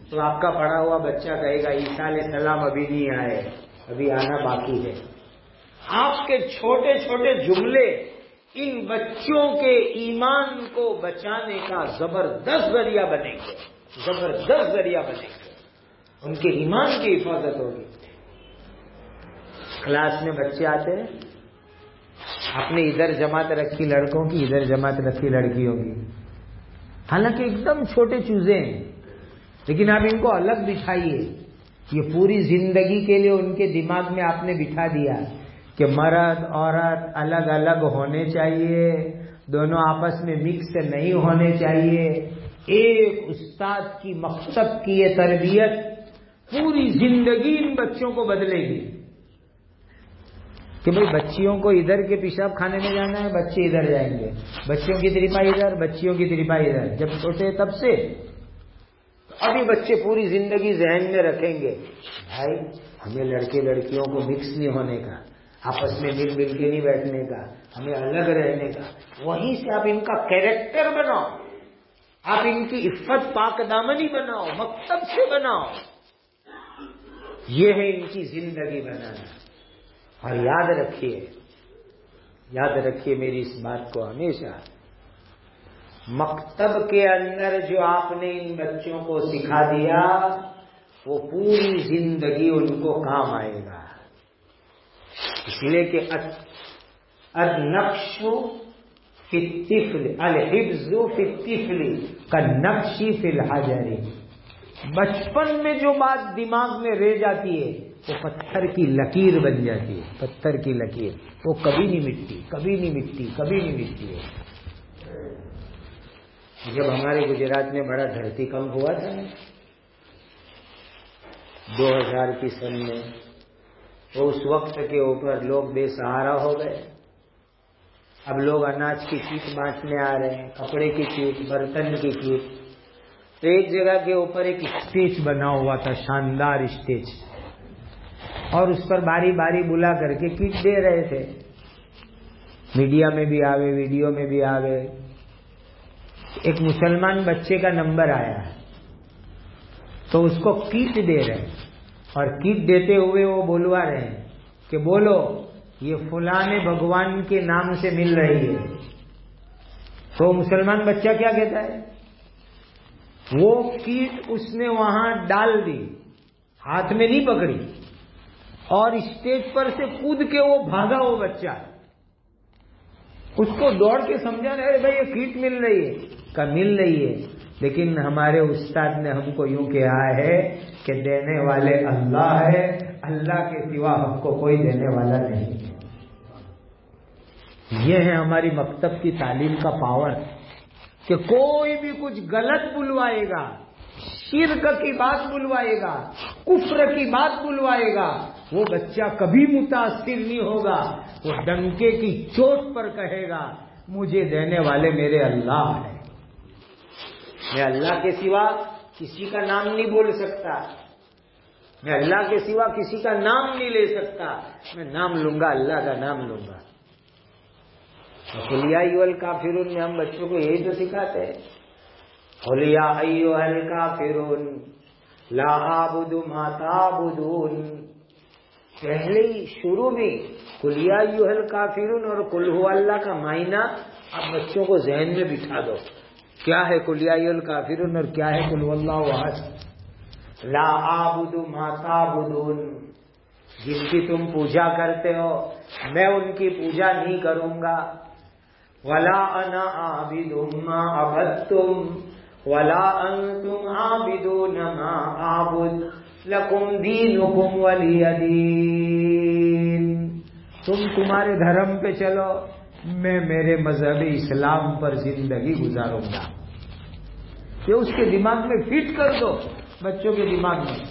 تو آپ کا پڑھا ہوا بچہ کہے گا عیسیٰ علیہ السلام ابھی نہیں آئے، ابھی آنا باقی ہے۔ آپ کے چھوٹے چھوٹے جملے ان بچوں کے ایمان کو بچانے کا زبردست ذریعہ بنیں گے، زبردست ذریعہ بنیں گے، ان کے ایمان کی حفاظت ہوگی۔ کلاس میں بچے آتے ہیں، آپ نے ادھر جماعت رکھی لڑکوں کی، ادھر جماعت رکھی لڑکیوں کی، حالانکہ ایک دم چھوٹے چوزے ہیں، لیکن آپ ان کو الگ بٹھائیے۔ یہ پوری زندگی کے لیے ان کے دماغ میں آپ نے بٹھا دیا کہ مرد عورت الگ الگ ہونے چاہیے، دونوں آپس میں مکس نہیں ہونے چاہیے۔ ایک استاد کی مکتب کی یہ تربیت پوری زندگی ان بچوں کو بدلے گی کہ بھئی بچیوں کو ادھر کے پیشاب کھانے میں جانا ہے، بچے ادھر جائیں گے، بچوں کی تریپا ادھر، بچیوں کی تریپا ادھر۔ جب چھوٹے تب سے ابھی بچے پوری زندگی ذہن میں رکھیں گے بھائی ہمیں لڑکے لڑکیوں کو مکس نہیں ہونے کا، آپس میں مل مل کے نہیں بیٹھنے کا، ہمیں الگ رہنے کا۔ وہیں سے آپ ان کا کیریکٹر بناؤ، آپ ان کی عفت پاک دامنی بناؤ، مکتب سے بناؤ۔ یہ ہے ان کی زندگی بنانا۔ اور یاد رکھیے، یاد رکھیے میری اس بات کو ہمیشہ، مکتب کے اندر جو آپ نے ان بچوں کو سکھا دیا وہ پوری زندگی ان کو کام آئے گا۔ اس لیے کہ النقش فی الطفل الحفظ فی الطفل کالنقش فی الحجر۔ بچپن میں جو بات دماغ میں رہ جاتی ہے وہ پتھر کی لکیر بن جاتی ہے، پتھر کی لکیر، وہ کبھی نہیں مٹتی، کبھی نہیں مٹتی، کبھی نہیں مٹتی ہے۔ جب ہمارے گجرات میں بڑا دھرتی کمپ ہوا تھا دو ہزار کی سن میں، تو اس وقت کے اوپر لوگ بے سہارا ہو گئے۔ اب لوگ اناج کی کیٹ بانٹنے آ رہے ہیں، کپڑے کی کیٹ، برتن کی کیٹ۔ تو ایک جگہ کے اوپر ایک اسٹیج بنا ہوا تھا، شاندار اسٹیج، اور اس پر باری باری بلا کر کے کیٹ دے رہے تھے۔ میڈیا میں بھی آوے، ویڈیو میں بھی آوے۔ ایک مسلمان بچے کا نمبر آیا تو اس کو کیٹ دے رہے، اور کیٹ دیتے ہوئے وہ بولوا رہے ہیں کہ بولو یہ فلاں بھگوان کے نام سے مل رہی ہے۔ تو مسلمان بچہ کیا کہتا ہے؟ وہ کیٹ اس نے وہاں ڈال دی، ہاتھ میں نہیں پکڑی، اور اسٹیج پر سے کود کے وہ بھاگا۔ وہ بچہ اس کو دوڑ کے سمجھا رہے بھائی یہ کیٹ مل رہی ہے، کا مل رہی ہے، لیکن ہمارے استاد نے ہم کو یوں کہا ہے کہ دینے والے اللہ ہے، اللہ کے سوا ہم کو کوئی دینے والا نہیں ہے۔ یہ ہے ہماری مکتب کی تعلیم کا پاور، کہ کوئی بھی کچھ غلط بلوائے گا، شرک کی بات بلوائے گا، کفر کی بات بلوائے گا، وہ بچہ کبھی متاثر نہیں ہوگا۔ وہ ڈنکے کی چوٹ پر کہے گا مجھے دینے والے میرے اللہ ہیں، میں اللہ کے سوا کسی کا نام نہیں بول سکتا، میں اللہ کے سوا کسی کا نام نہیں لے سکتا، میں نام لوں گا اللہ کا نام لوں گا۔ قل یا ایھا الکافرون میں ہم بچوں کو یہی تو سکھاتے ہیں، قل یا ایھا الکافرون لا اعبد ما تعبدون۔ پہلے ہی شروع میں قل یا ایھا الکافرون اور قل ھو اللہ کا معنی آپ بچوں کو ذہن میں بٹھا دو، کیا ہے قل یا ایھا الکافرون اور کیا ہے قل ھو اللہ احد۔ لا اعبد ما تعبدون، جن کی تم پوجا کرتے ہو میں ان کی پوجا نہیں کروں گا۔ ولا انا عابد ما عبدتم ولا انتم عابدون ما اعبد لکم دینکم ولی دین۔ تم تمہارے دھرم پہ چلو، میں میرے مذہب اسلام پر زندگی گزاروں گا۔ یہ اس کے دماغ میں فٹ کر دو، بچوں کے دماغ میں،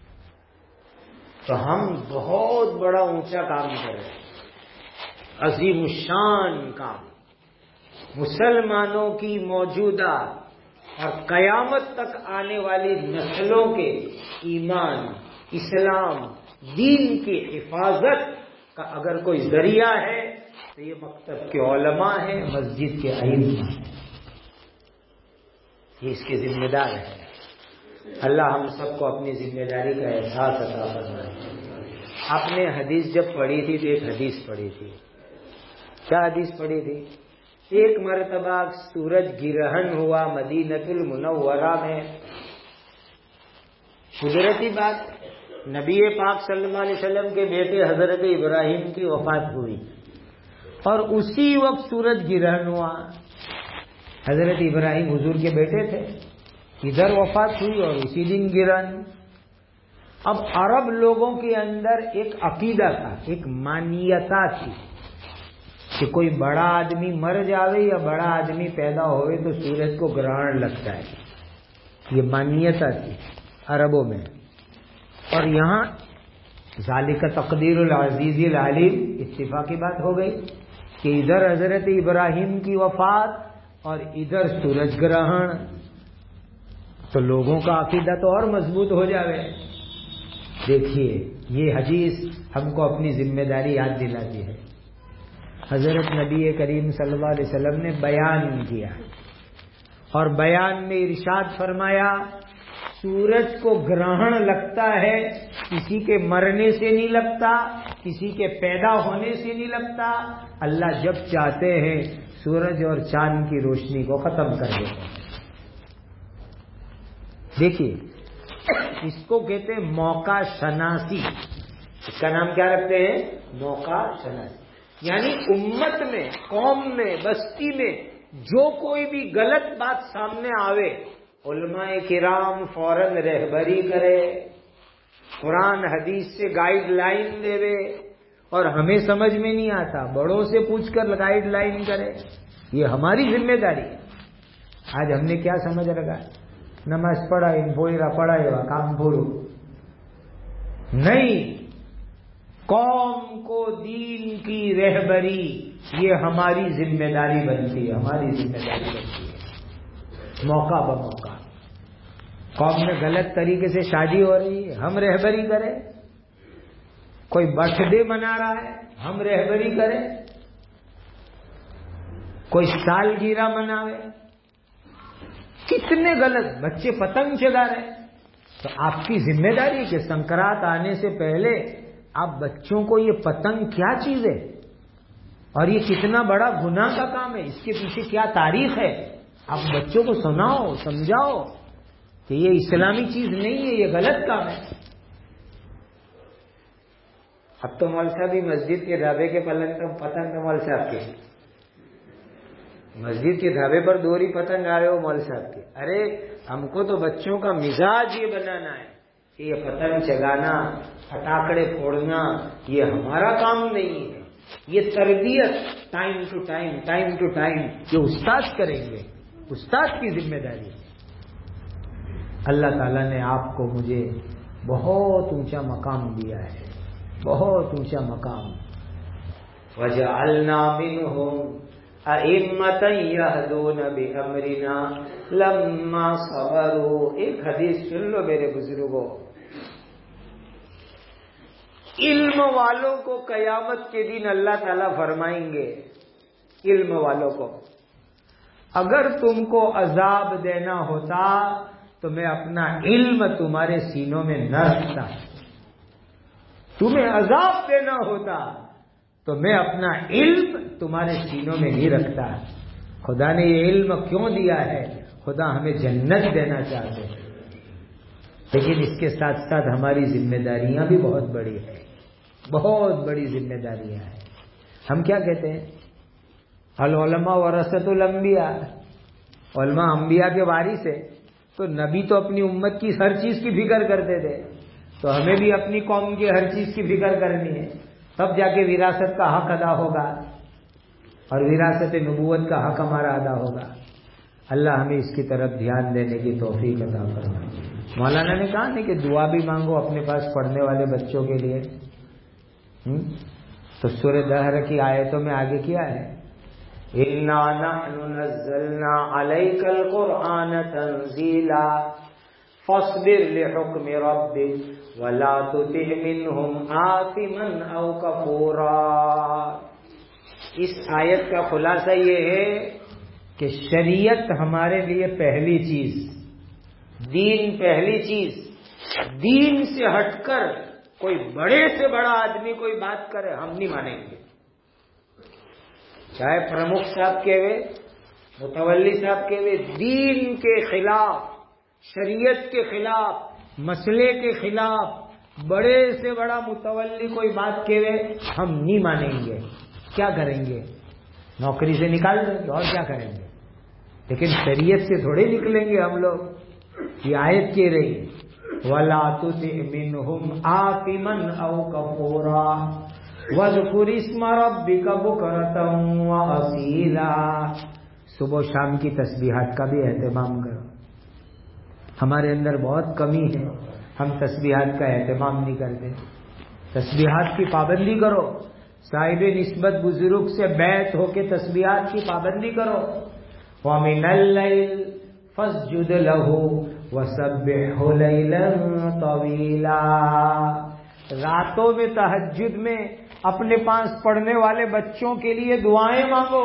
تو ہم بہت بڑا اونچا کام کر رہے ہیں، عظیم الشان کام۔ مسلمانوں کی موجودہ اور قیامت تک آنے والی نسلوں کے ایمان، اسلام، دین کی حفاظت کا اگر کوئی ذریعہ ہے تو یہ مکتب کے علماء ہیں، مسجد کے ائمہ ہیں، یہ اس کے ذمہ دار ہیں۔ اللہ ہم سب کو اپنی ذمہ داری کا احساس عطا فرمائے۔ آپ نے حدیث جب پڑھی تھی تو ایک حدیث پڑھی تھی، کیا حدیث پڑھی تھی؟ ایک مرتبہ سورج گرہن ہوا مدینۃ المنورہ میں، قدرتی بات، نبی پاک صلی اللہ علیہ وسلم کے بیٹے حضرت ابراہیم کی وفات ہوئی اور اسی وقت سورج گرہن ہوا۔ حضرت ابراہیم حضور کے بیٹے تھے، ادھر وفات ہوئی اور اسی دن گرہن۔ اب عرب لوگوں کے اندر ایک عقیدہ تھا، ایک مانیتا تھی کہ کوئی بڑا آدمی مر جاوے یا بڑا آدمی پیدا ہوئے تو سورج کو گرہن لگتا ہے، یہ مانیتا تھی عربوں میں۔ اور یہاں ذالک تقدیر العزیز العلیم، اتفاقی بات ہو گئی کہ ادھر حضرت ابراہیم کی وفات اور ادھر سورج گرہن، تو لوگوں کا عقیدہ تو اور مضبوط ہو جاوے۔ دیکھیے یہ حدیث ہم کو اپنی ذمہ داری یاد دلاتی ہے۔ حضرت نبی کریم صلی اللہ علیہ وسلم نے بیان کیا اور بیان میں ارشاد فرمایا سورج کو گرہن لگتا ہے، کسی کے مرنے سے نہیں لگتا، کسی کے پیدا ہونے سے نہیں لگتا، اللہ جب چاہتے ہیں سورج اور چاند کی روشنی کو ختم کر دیتے ہیں۔ دیکھیے اس کو کہتے ہیں موقع شناسی، اس کا نام کیا رکھتے ہیں؟ موقع شناسی، یعنی امت میں، قوم میں، بستی میں جو کوئی بھی غلط بات سامنے آوے علماء کرام فوراً رہبری کرے، قرآن حدیث سے گائیڈ لائن دے، اور ہمیں سمجھ میں نہیں آتا بڑوں سے پوچھ کر گائیڈ لائن کرے، یہ ہماری ذمہ داری ہے۔ آج ہم نے کیا سمجھ رکھا؟ نماز پڑھا ان پوئرا پڑھا ہوا کام پورو نہیں، قوم کو دین کی رہبری یہ ہماری ذمہ داری بنتی ہے، ہماری ذمہ داری بنتی ہے۔ موقع بموقع قوم میں غلط طریقے سے شادی ہو رہی ہے، ہم رہبری کریں، کوئی برتھ ڈے منا رہا ہے ہم رہبری کریں، کوئی سالگرہ مناوے، کتنے غلط بچے پتنگ چلا رہے، تو آپ کی ذمہ داری ہے کہ سنکرات آنے سے پہلے آپ بچوں کو یہ پتنگ کیا چیز ہے اور یہ کتنا بڑا گناہ کا کام ہے، اس کے پیچھے کیا تاریخ ہے، آپ بچوں کو سناؤ، سمجھاؤ کہ یہ اسلامی چیز نہیں ہے، یہ غلط کام ہے۔ اب تو مول صاحب بھی مسجد کے ڈھابے کے پلنگ پتنگ کا مول صاحب کے مسجد کے ڈھابے پر دوری پتنگ آ رہے ہو مول صاحب کے، ارے ہم کو تو بچوں کا مزاج یہ بنانا ہے کہ یہ پتنگ چگانا، پٹاخڑے پھوڑنا یہ ہمارا کام نہیں ہے، یہ تربیت time to time time to time یہ استاد کریں گے، استاد کی ذمہ داری ہے۔ اللہ تعالیٰ نے آپ کو مجھے بہت اونچا مقام دیا ہے، بہت اونچا مقام۔ وَجَعَلْنَا مِنْهُمْ أَئِمَّةً يَهْدُونَ بِأَمْرِنَا لَمَّا صَبَرُوا۔ ایک حدیث سن لو میرے بزرگوں، علم والوں کو قیامت کے دن اللہ تعالیٰ فرمائیں گے، علم والوں کو اگر تم کو عذاب دینا ہوتا تو میں اپنا علم تمہارے سینوں میں نہ رکھتا، تمہیں عذاب دینا ہوتا تو میں اپنا علم تمہارے سینوں میں نہیں رکھتا۔ خدا نے یہ علم کیوں دیا ہے؟ خدا ہمیں جنت دینا چاہتے ہیں، لیکن اس کے ساتھ ساتھ ہماری ذمہ داریاں بھی بہت بڑی ہیں، بہت بڑی ذمہ داریاں ہیں۔ ہم کیا کہتے ہیں؟ العلماء ورثۃ الانبیاء، علماء انبیاء کے وارث ہے، تو نبی تو اپنی امت کی ہر چیز کی فکر کرتے تھے، تو ہمیں بھی اپنی قوم کی ہر چیز کی فکر کرنی ہے، تب جا کے وراثت کا حق ادا ہوگا اور وراثت نبوت کا حق ہمارا ادا ہوگا۔ اللہ ہمیں اس کی طرف دھیان دینے کی توفیق عطا فرمائے۔ مولانا نے کہا نہیں کہ دعا بھی مانگو اپنے پاس پڑھنے والے بچوں کے لیے، تو سورہ دہر کی آیتوں میں آگے کیا ہے؟ اِنَّا نَحْنُ نَزَّلْنَا عَلَيْكَ الْقُرْآنَ تَنزِيلًا فَاصْبِرْ لِحُكْمِ رَبِّكَ وَلَا تُطِعْ مِنْهُمْ آثِمًا أَوْ كَفُورًا۔ اس آیت کا خلاصہ یہ ہے کہ شریعت ہمارے لیے پہلی چیز، دین پہلی چیز. دین سے ہٹ کر کوئی بڑے سے بڑا آدمی کوئی بات کرے ہم نہیں مانیں گے. چاہے پرمکھ صاحب کے ہوئے، متولی صاحب کے ہوئے، دین کے خلاف، شریعت کے خلاف، مسئلے کے خلاف بڑے سے بڑا متولی کوئی بات کے ہوئے ہم نہیں مانیں گے. کیا کریں گے؟ نوکری سے نکال دیں گے اور کیا کریں گے. لیکن شریعت سے تھوڑے نکلیں گے ہم لوگ. یہ آیت کہہ رہی وَلَا تُطِعْ مِنْهُمْ آثِمًا أَوْ كَفُورًا وَاذْكُرِ اسْمَ رَبِّكَ بُكْرَةً وَأَصِيلًا. صبح و شام کی تسبیحات کا بھی اہتمام کرو. ہمارے اندر بہت کمی ہے، ہم تسبیحات کا اہتمام نہیں کرتے. تسبیحات کی پابندی کرو. صاحب نسبت بزرگ سے بیعت ہو کے تسبیحات کی پابندی کرو. وَمِنَ اللَّيْلِ فَاسْجُدْ لَهُ وَسَبِّحْهُ لَيْلًا طَوِيلًا. راتوں میں تہجد میں اپنے پاس پڑھنے والے بچوں کے لیے دعائیں مانگو،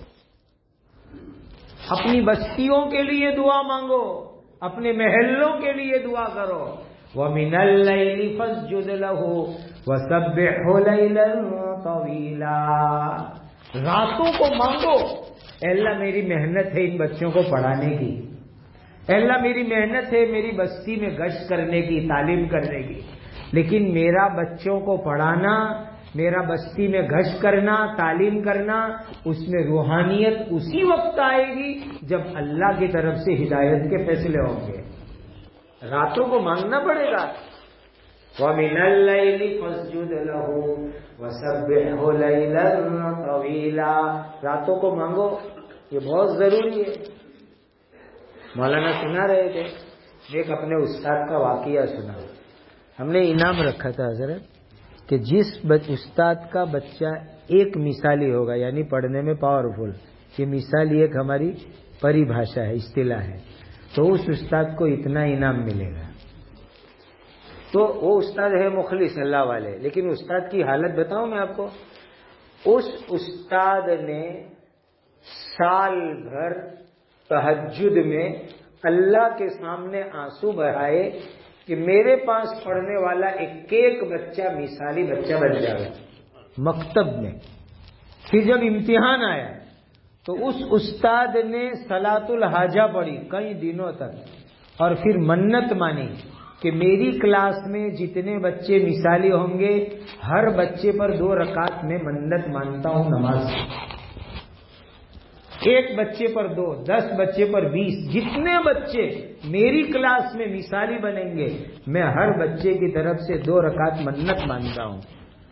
اپنی بستیوں کے لیے دعا مانگو، اپنے محلوں کے لیے دعا کرو. وَمِنَ اللَّيْلِ فَاسْجُدْ لَهُ وَسَبِّحْهُ لَيْلًا طَوِيلًا. راتوں کو مانگو، اے اللہ میری محنت ہے ان بچوں کو پڑھانے کی، اے اللہ میری محنت ہے میری بستی میں گشت کرنے کی، تعلیم کرنے کی، لیکن میرا بچوں کو پڑھانا، میرا بستی میں گشت کرنا، تعلیم کرنا، اس میں روحانیت اسی وقت آئے گی جب اللہ کی طرف سے ہدایت کے فیصلے ہوں گے. راتوں کو مانگنا پڑے گا. وَمِنَ اللَّيْلِ فَاسْجُدْ لَهُ وَسَبِّحْهُ لَيْلًا طَوِيلًا. راتوں کو مانگو، یہ بہت ضروری ہے. مولانا سنا رہے تھے، ایک اپنے استاد کا واقعہ سنا. ہم نے انعام رکھا تھا حضرت کہ جس استاد کا بچہ ایک مثالی ہوگا، یعنی پڑھنے میں پاورفل، یہ مثالی ایک ہماری پریبھاشا ہے، اصطلاح ہے، تو اس استاد کو اتنا انعام ملے گا. تو وہ استاد ہے مخلص اللہ والے، لیکن استاد کی حالت بتاؤں میں آپ کو. اس استاد نے سال بھر تہجد میں اللہ کے سامنے آنسو بہائے کہ میرے پاس پڑھنے والا ایک ایک بچہ مثالی بچہ بن جائے مکتب میں. پھر جب امتحان آیا تو اس استاد نے صلاۃ الحاجہ پڑھی کئی دنوں تک، اور پھر منت مانی کہ میری کلاس میں جتنے بچے مثالی ہوں گے ہر بچے پر دو رکعت میں منت مانتا ہوں نماز. ایک بچے پر دو، دس بچے پر بیس، جتنے بچے میری کلاس میں مثالی بنیں گے میں ہر بچے کی طرف سے دو رکعت منت مانتا ہوں.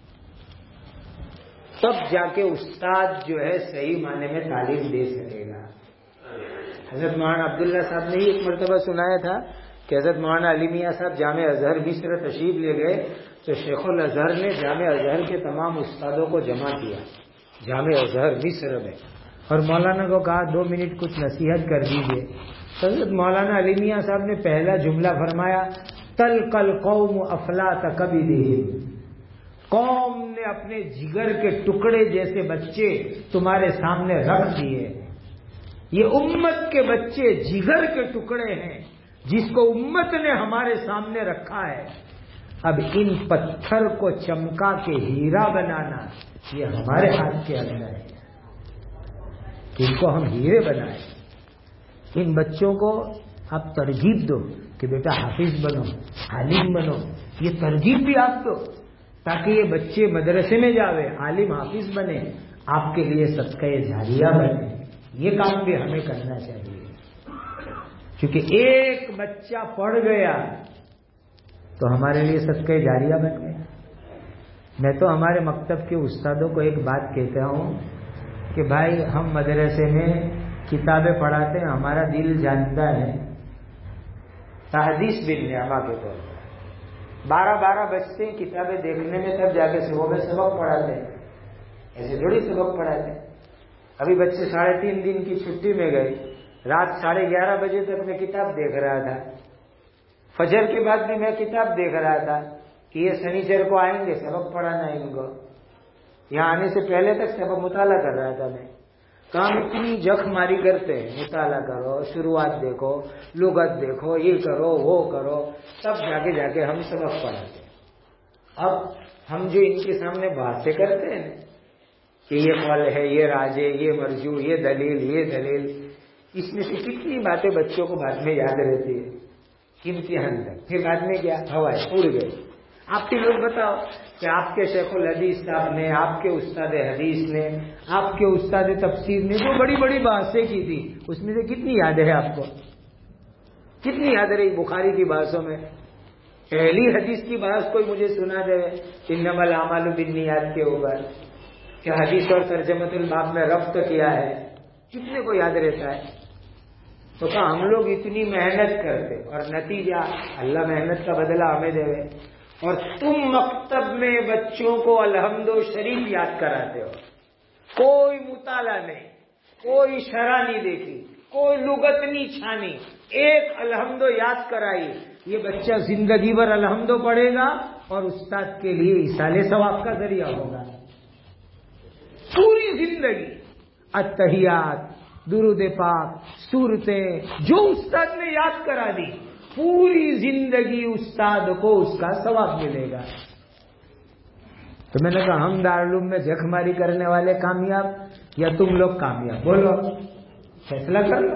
تب جا کے استاد جو ہے صحیح معنی میں تعلیم دے سکے گا. حضرت مولانا عبداللہ صاحب نے ہی ایک مرتبہ سنایا تھا کہ حضرت مولانا علی میاں صاحب جامع ازہر مصر تشریف لے گئے تو شیخ الازہر نے جامع ازہر کے تمام استادوں کو جمع کیا جامع ازہر مصر میں، اور مولانا کو کہا دو منٹ کچھ نصیحت کر دیجیے. حضرت مولانا علی میاں صاحب نے پہلا جملہ فرمایا تلق القوم افلاط کبدہم. قوم نے اپنے جگر کے ٹکڑے جیسے بچے تمہارے سامنے رکھ دیے. یہ امت کے بچے جگر کے ٹکڑے ہیں جس کو امت نے ہمارے سامنے رکھا ہے. اب ان پتھر کو چمکا کے ہیرا بنانا یہ ہمارے ہاتھ کے اندر ہے کہ ان کو ہم ہیرے بنائیں. ان بچوں کو آپ ترغیب دو کہ بیٹا حافظ بنو، عالم بنو. یہ ترغیب بھی آپ دو تاکہ یہ بچے مدرسے میں جاوے، عالم حافظ بنے، آپ کے لیے صدقہ جاریہ بنے. یہ کام بھی ہمیں کرنا چاہیے، کیونکہ ایک بچہ پڑھ گیا تو ہمارے لیے صدقہ جاریہ بن گیا. میں تو ہمارے مکتب کے استادوں کو ایک بات کہتا ہوں کہ بھائی ہم مدرسے میں کتابیں پڑھاتے ہیں، ہمارا دل جانتا ہے تحدیث بالنعمہ کے طور پر بارہ بارہ بجتے ہیں کتابیں دیکھنے میں، تب جا کے صبح میں سبق پڑھاتے ہیں. ایسے تھوڑی سبق پڑھاتے ہیں. ابھی بچے ساڑھے تین دن کی چھٹی میں گئے، رات ساڑھے گیارہ بجے تک میں کتاب دیکھ رہا تھا. فجر کے بعد بھی میں کتاب دیکھ رہا تھا کہ یہ سنیچر کو آئیں گے سبق پڑھانا ہے ان کو. یہاں آنے سے پہلے تک سبق مطالعہ کر رہا تھا میں. کام اتنی جخ ماری کرتے ہیں، مطالعہ کرو، شروعات دیکھو، لغت دیکھو، یہ کرو وہ کرو، تب جا کے جا کے ہم سبق پڑھاتے ہیں۔ اب ہم جو ان کے سامنے باتیں کرتے ہیں کہ یہ قول ہے، یہ راج ہے، یہ مرجو، یہ دلیل، یہ دلیل، اس میں سے کتنی باتیں بچوں کو بعد میں یاد رہتی ہے امتحان تک، پھر بعد میں کیا ہوائے اڑ گئے۔ آپ کے لوگ بتاؤ کہ آپ کے شیخ الحدیث صاحب نے، آپ کے استاد حدیث نے، آپ کے استاد تفسیر نے جو بڑی بڑی بحثیں کی تھی، اس میں سے کتنی یاد ہے آپ کو؟ کتنی یاد رہی بخاری کی بحثوں میں؟ پہلی حدیث کی بحث کوئی مجھے سنا دے انما الاعمال بالنیات کے اوپر، کہ حدیث اور ترجمۃ الباب میں ربط کیا ہے، کتنے کو یاد رہتا ہے؟ تو کہا ہم لوگ اتنی محنت کرتے اور نتیجہ اللہ محنت کا بدلہ ہمیں دے، اور تم مکتب میں بچوں کو الحمد و شریف یاد کراتے ہو، کوئی مطالعہ نہیں، کوئی شرح نہیں دیکھی، کوئی لغت نہیں چھانی، ایک الحمد یاد کرائی، یہ بچہ زندگی بھر الحمد پڑھے گا اور استاد کے لیے ایصال ثواب کا ذریعہ ہوگا پوری زندگی۔ التحیات، درود پاک، سورتیں جو استاد نے یاد کرا دی، پوری زندگی استاد کو اس کا ثواب ملے گا۔ تو میں نے کہا ہم دارالعلوم میں جھک ماری کرنے والے کامیاب یا تم لوگ کامیاب؟ بولو، فیصلہ کر لو۔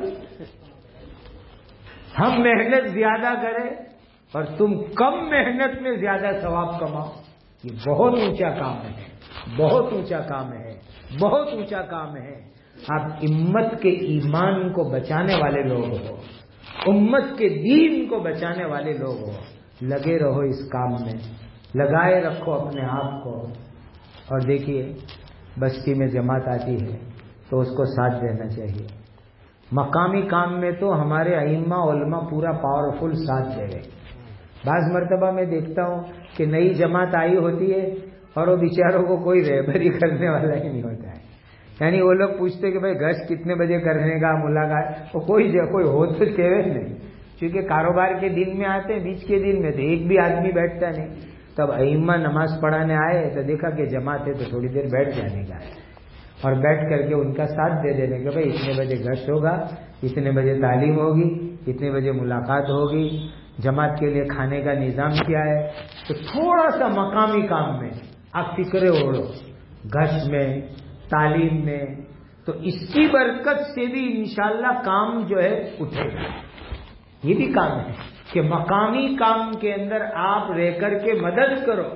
ہم محنت زیادہ کریں اور تم کم محنت میں زیادہ ثواب کماؤ، یہ بہت اونچا کام ہے، بہت اونچا کام ہے، بہت اونچا کام ہے۔ آپ امت کے ایمان کو بچانے والے لوگ ہو، امت کے دین کو بچانے والے لوگ ہو، لگے رہو اس کام میں، لگائے رکھو اپنے آپ کو۔ اور دیکھیے بستی میں جماعت آتی ہے تو اس کو ساتھ دینا چاہیے۔ مقامی کام میں تو ہمارے ائمہ علماء پورا پاورفل ساتھ دے رہے۔ بعض مرتبہ میں دیکھتا ہوں کہ نئی جماعت آئی ہوتی ہے اور وہ بیچاروں کو کوئی رہبری کرنے والا ہی نہیں ہوتا ہے، یعنی وہ لوگ پوچھتے کہ بھائی گشت کتنے بجے کرنے کا ملاقات، وہ کوئی کوئی ہو تو چہرے نہیں، کیونکہ کاروبار کے دن میں آتے ہیں، بیچ کے دن میں تو ایک بھی آدمی بیٹھتا نہیں۔ تب ائمہ نماز پڑھانے آئے تو دیکھا کہ جماعت ہے تو تھوڑی دیر بیٹھ جانے کا ہے، اور بیٹھ کر کے ان کا ساتھ دے دینے کہ بھائی اتنے بجے گشت ہوگا، اتنے بجے تعلیم ہوگی، اتنے بجے ملاقات ہوگی، جماعت کے لیے کھانے کا نظام کیا ہے۔ تو تھوڑا سا مقامی کام میں آپ فکرے اوڑو، گشت میں، تعلیم میں، تو اس کی برکت سے بھی انشاءاللہ کام جو ہے اٹھے گا۔ یہ بھی کام ہے کہ مقامی کام کے اندر آپ رہ کر کے مدد کرو،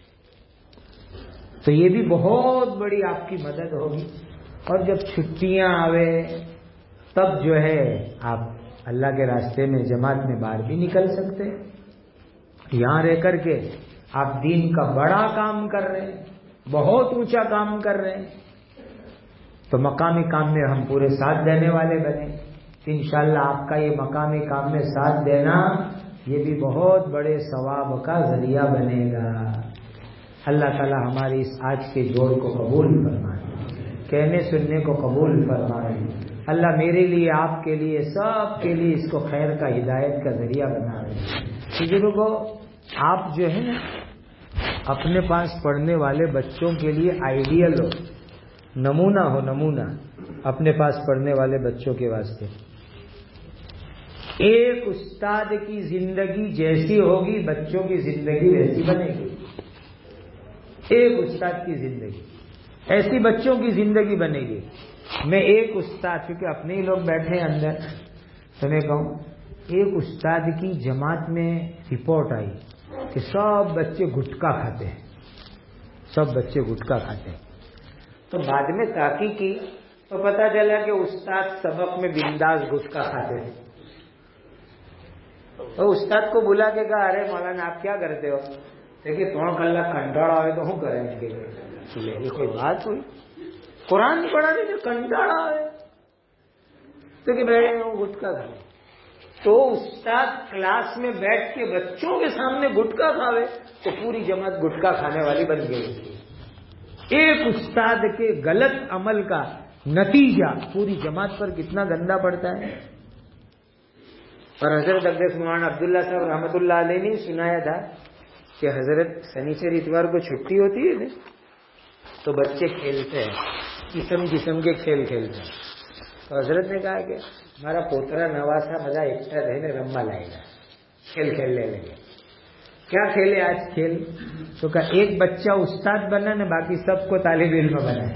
تو یہ بھی بہت بڑی آپ کی مدد ہوگی۔ اور جب چھٹیاں آوے تب جو ہے آپ اللہ کے راستے میں جماعت میں باہر بھی نکل سکتے ہیں۔ یہاں رہ کر کے آپ دین کا بڑا کام کر رہے ہیں، بہت اونچا کام کر رہے ہیں، تو مقامی کام میں ہم پورے ساتھ دینے والے بنے۔ انشاءاللہ آپ کا یہ مقامی کام میں ساتھ دینا یہ بھی بہت بڑے ثواب کا ذریعہ بنے گا۔ اللہ تعالی ہماری اس آج کے جوڑ کو قبول فرمائے، کہنے سننے کو قبول فرمائے۔ اللہ میرے لیے، آپ کے لیے، سب کے لیے اس کو خیر کا، ہدایت کا ذریعہ بنائے۔ بزرگوں، آپ جو ہے نا اپنے پاس پڑھنے والے بچوں کے لیے آئیڈیل ہو، نمونہ ہو، نمونہ اپنے پاس پڑھنے والے بچوں کے واسطے۔ ایک استاد کی زندگی جیسی ہوگی بچوں کی زندگی ویسی بنے گی۔ ایک استاد کی زندگی ایسی بچوں کی زندگی بنے گی۔ میں ایک استاد، کیونکہ اپنے ہی لوگ بیٹھے ہیں اندر، تو میں کہوں ایک استاد کی جماعت میں رپورٹ آئی کہ سب بچے گٹکا کھاتے ہیں، سب بچے گٹکا کھاتے ہیں۔ تو بعد میں تحقیق کی تو پتہ چلا کہ استاد سبق میں بنداس گٹکا کھاتے ہیں۔ تو استاد کو بلا کے کہا ارے مولانا آپ کیا کرتے ہو؟ دیکھیے تھوڑا کلّا کنٹاڑا ہوئے تو ہوں کریں گے، یہ کوئی بات ہوئی؟ قرآن پڑھا دیں کنٹاڑا ہے تو کہ بھائی گٹکا کھا، تو استاد کلاس میں بیٹھ کے بچوں کے سامنے گٹکا کھاوے تو پوری جماعت گٹکا کھانے والی بن گئی۔ ایک استاد کے غلط عمل کا نتیجہ پوری جماعت پر کتنا گندا پڑتا ہے۔ اور حضرت اقدس مولانا عبداللہ صاحب رحمۃ اللہ علیہ نے سنایا تھا کہ حضرت سنیچر اتوار کو چھٹی ہوتی ہے تو بچے کھیلتے ہیں، قسم قسم کے کھیل کھیلتے ہیں. تو حضرت نے کہا کہ ہمارا پوترا نواسا બધા એકઠા થઈને રમવા લાગ્યા, کھیل کھیلنے لگے. کیا کھیلے آج کھیل؟ تو کہا ایک بچہ استاد بنا نے باقی سب کو طالب علم بنایا.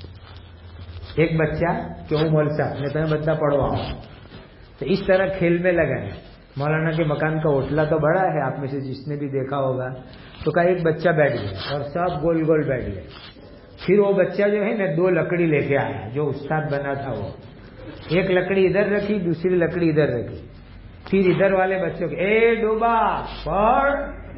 ایک بچہ کہ હું મૌલવી સાહેબ ને તમે બધા પડવા આવો. تو اس طرح کھیل میں لگا ہے. مولانا کے مکان کا اوٹلا تو بڑا ہے, آپ میں سے جس نے بھی دیکھا ہوگا. تو کہا ایک بچہ بیٹھ گیا اور سب گول گول بیٹھ گئے. پھر وہ بچہ جو ہے نا دو لکڑی لے کے آیا, جو استاد بنا تھا وہ ایک لکڑی ادھر رکھی, دوسری لکڑی ادھر رکھی. پھر ادھر والے بچوں کے اے ڈوبا پڑھ.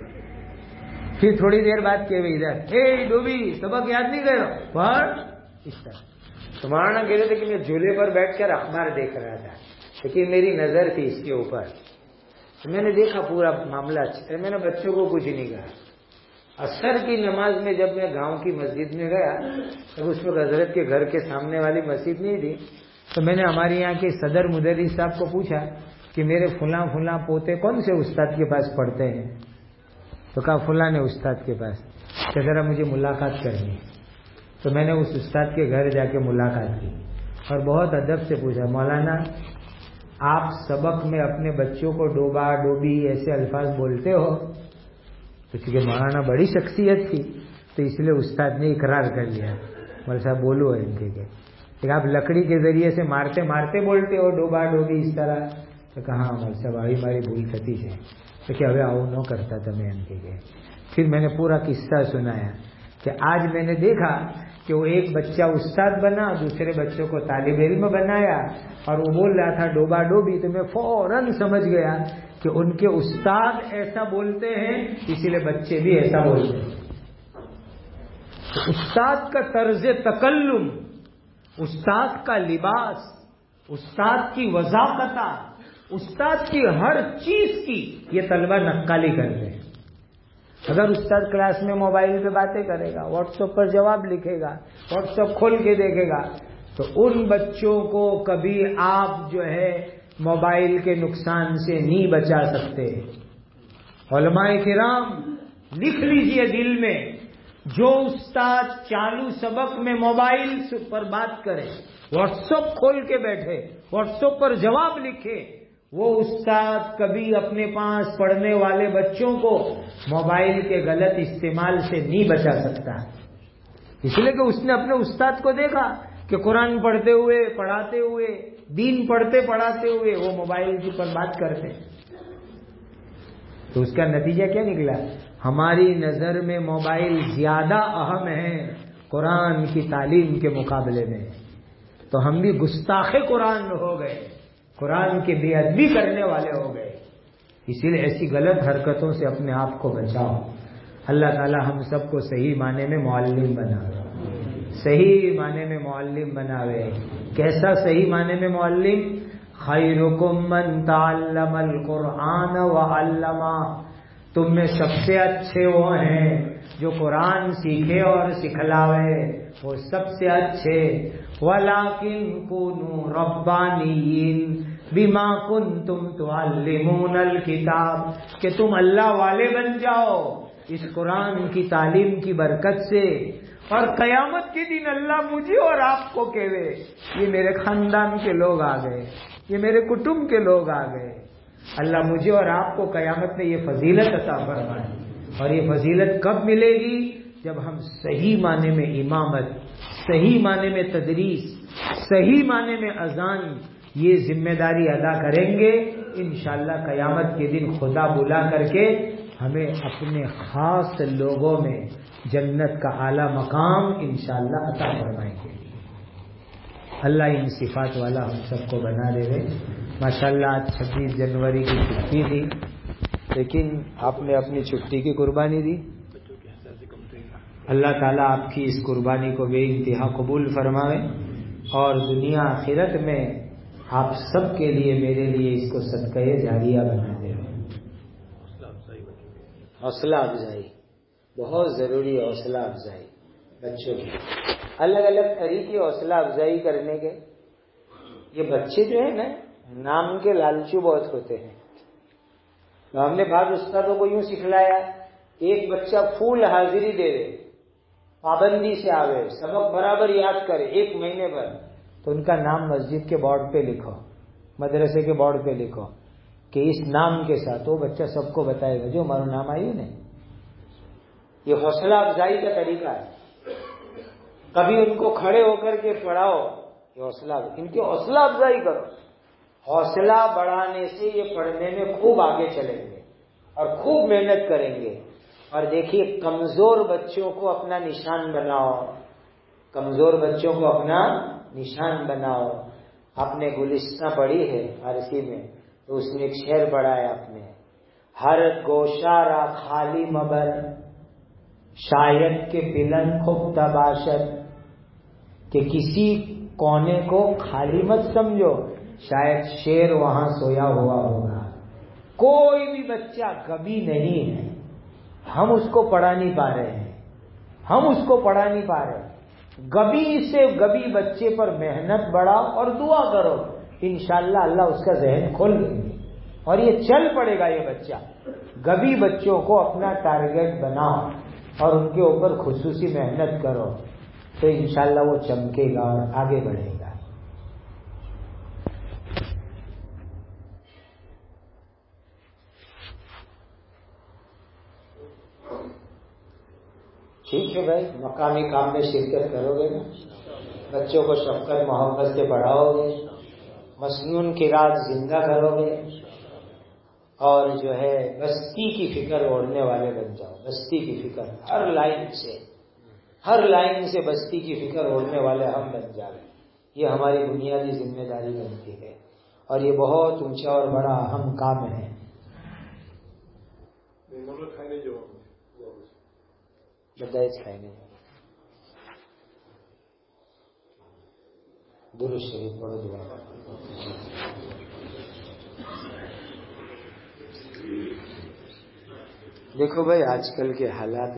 پھر تھوڑی دیر بعد کہ ادھر اے ڈوبی سبق یاد نہیں کرو پڑھ. اس طرح تو مولانا کہہ رہے تھے کہ میں جھولے پر بیٹھ کر اخبار دیکھ رہا تھا, لیکن میری نظر تھی اس کے اوپر. تو میں نے دیکھا پورا معاملہ اچھا ہے. میں نے بچوں کو کچھ نہیں کہا. عصر کی نماز میں جب میں گاؤں کی مسجد میں گیا, تب اس وقت حضرت کے گھر کے سامنے والی مسجد نہیں تھی. تو میں نے ہمارے یہاں کے صدر مدرس صاحب کو پوچھا کہ میرے فلاں فلاں پوتے کون سے استاد کے پاس پڑھتے ہیں؟ تو کہا فلاں نے استاد کے پاس. کہ ذرا مجھے ملاقات کرنی ہے. تو میں نے اس استاد کے گھر جا کے ملاقات کی اور بہت ادب سے پوچھا, مولانا آپ سبق میں اپنے بچوں کو ڈوبا ڈوبی ایسے الفاظ بولتے ہو؟ تو چونکہ مولانا بڑی شخصیت تھی تو اس لیے استاد نے اقرار کر لیا. مول صاحب بولو ہے ٹھیک ہے, لیکن آپ لکڑی کے ذریعے سے مارتے مارتے بولتے ہو ڈوبا ڈوبی اس طرح. تو کہا مول صاحب آئی ماری بھول تھتی ہے. تو کہ હવે આવું ન કરતા તમે એમ કે. پھر میں نے پورا قصہ سنایا کہ آج میں نے دیکھا کہ وہ ایک بچہ استاد بنا, دوسرے بچوں کو طالب علم بنایا, اور وہ بول رہا تھا ڈوبا ڈوبی. تو میں فوراً سمجھ گیا کہ ان کے استاد ایسا بولتے ہیں, اسی لیے بچے بھی ایسا بولتے ہیں. تو استاد کا طرز تکلم, استاد کا لباس, استاد کی وضاحت, استاد کی ہر چیز کی یہ طلبہ نقالی کرتے ہیں. اگر استاد کلاس میں موبائل پہ باتیں کرے گا, واٹس ایپ پر جواب لکھے گا, واٹس ایپ کھول کے دیکھے گا, تو ان بچوں کو کبھی آپ جو ہے موبائل کے نقصان سے نہیں بچا سکتے. علماء کرام لکھ لیجئے دل میں, جو استاد چالو سبق میں موبائل پر بات کرے, واٹس ایپ کھول کے بیٹھے, واٹس ایپ پر جواب لکھے, وہ استاد کبھی اپنے پاس پڑھنے والے بچوں کو موبائل کے غلط استعمال سے نہیں بچا سکتا. اس لیے کہ اس نے اپنے استاد کو دیکھا کہ قرآن پڑھتے ہوئے پڑھاتے ہوئے, دین پڑھتے پڑھاتے ہوئے وہ موبائل کی پر بات کرتے. تو اس کا نتیجہ کیا نکلا؟ ہماری نظر میں موبائل زیادہ اہم ہے قرآن کی تعلیم کے مقابلے میں. تو ہم بھی گستاخ قرآن ہو گئے, قرآن کی بے ادبی کرنے والے ہو گئے. اسی لیے ایسی غلط حرکتوں سے اپنے آپ کو بچاؤ. اللہ تعالی ہم سب کو صحیح معنی میں معلم بناوے, صحیح معنی میں معلم بناوے. کیسا صحیح معنی میں معلم؟ خیرکم من تعلم القرآن وعلمہ, تم میں سب سے اچھے وہ ہیں جو قرآن سیکھے اور سکھلاوے, وہ سب سے اچھے. وَلَٰكِن كُونُوا رَبَّانِيِّينَ بِمَا كُنتُمْ تُعَلِّمُونَ الْكِتَابَ, کہ تم اللہ والے بن جاؤ اس قرآن کی تعلیم کی برکت سے. اور قیامت کے دن اللہ مجھے اور آپ کو کہے, یہ میرے خاندان کے لوگ آ گئے, یہ میرے کٹمب کے لوگ آ گئے. اللہ مجھے اور آپ کو قیامت میں یہ فضیلت عطا فرمائے. اور یہ فضیلت کب ملے گی؟ جب ہم صحیح معنی میں امامت, صحیح معنی میں تدریس, صحیح معنی میں اذان, یہ ذمہ داری ادا کریں گے. انشاءاللہ قیامت کے دن خدا بلا کر کے ہمیں اپنے خاص لوگوں میں جنت کا اعلیٰ مقام انشاءاللہ عطا فرمائیں گے. اللہ ان صفات والا ہم سب کو بنا دے گے. ماشاءاللہ آج چھبیس جنوری کی چھٹی تھی, لیکن آپ نے اپنی چھٹی کی قربانی دی. اللہ تعالیٰ آپ کی اس قربانی کو بے انتہا قبول فرمائے, اور دنیا آخرت میں آپ سب کے لیے میرے لیے اس کو صدقہ جاریہ بنا دے. حوصلہ افزائی بہت ضروری ہے. حوصلہ افزائی بچوں کی الگ الگ طریقے حوصلہ افزائی کرنے کے. یہ بچے جو ہے نا نام کے لالچو بہت ہوتے ہیں. تو ہم نے بعض استادوں کو یوں سکھلایا, ایک بچہ پھول حاضری دے دے پابندی سے آوے، سبق برابر یاد کرے ایک مہینے بھر، تو ان کا نام مسجد کے بورڈ پہ لکھو، مدرسے کے بورڈ پہ لکھو کہ اس نام کے ساتھ وہ بچہ سب کو بتائے گا جو ہمارا نام آئی نہیں۔ یہ حوصلہ افزائی کا طریقہ ہے۔ کبھی ان کو کھڑے ہو کر کے پڑھاؤ، یہ حوصلہ ان کی حوصلہ افزائی کرو۔ حوصلہ بڑھانے سے یہ پڑھنے میں خوب آگے چلیں گے اور خوب محنت کریں گے۔ اور دیکھیے کمزور بچوں کو اپنا نشان بناؤ، کمزور بچوں کو اپنا نشان بناؤ۔ آپ نے گلستہ پڑھی ہے فارسی میں، تو اس میں ایک شعر پڑھا ہے آپ نے، ہر گوشہ را خالی مبر شاید کے پلن خوب تباشد، کہ کسی کونے کو خالی مت سمجھو، شاید شیر وہاں سویا ہوا ہوگا۔ کوئی بھی بچہ کبھی نہیں ہے، ہم اس کو پڑھا نہیں پا رہے ہیں، ہم اس کو پڑھا نہیں پا رہے۔ گبی سے گبی بچے پر محنت بڑھاؤ اور دعا کرو، انشاءاللہ اللہ اس کا ذہن کھول دیں گے اور یہ چل پڑے گا۔ یہ بچہ گبی بچوں کو اپنا ٹارگیٹ بناؤ اور ان کے اوپر خصوصی محنت کرو، تو انشاءاللہ وہ چمکے گا اور آگے بڑھے گا۔ ٹھیک ہے بھائی، مقامی کام میں شرکت کرو گے نا، بچوں کو شفقت محبت سے پڑھاؤ گے، مسنون کی رات زندہ کرو گے، اور جو ہے بستی کی فکر اوڑھنے والے بن جاؤ۔ بستی کی فکر ہر لائن سے، ہر لائن سے بستی کی فکر اوڑھنے والے ہم بن جائیں، یہ ہماری بنیادی ذمہ داری بنتی ہے، اور یہ بہت اونچا اور بڑا اہم کام ہے۔ بدائش کھائیں درود شریف پڑھو دعا۔ دیکھو بھائی آج کل کے حالات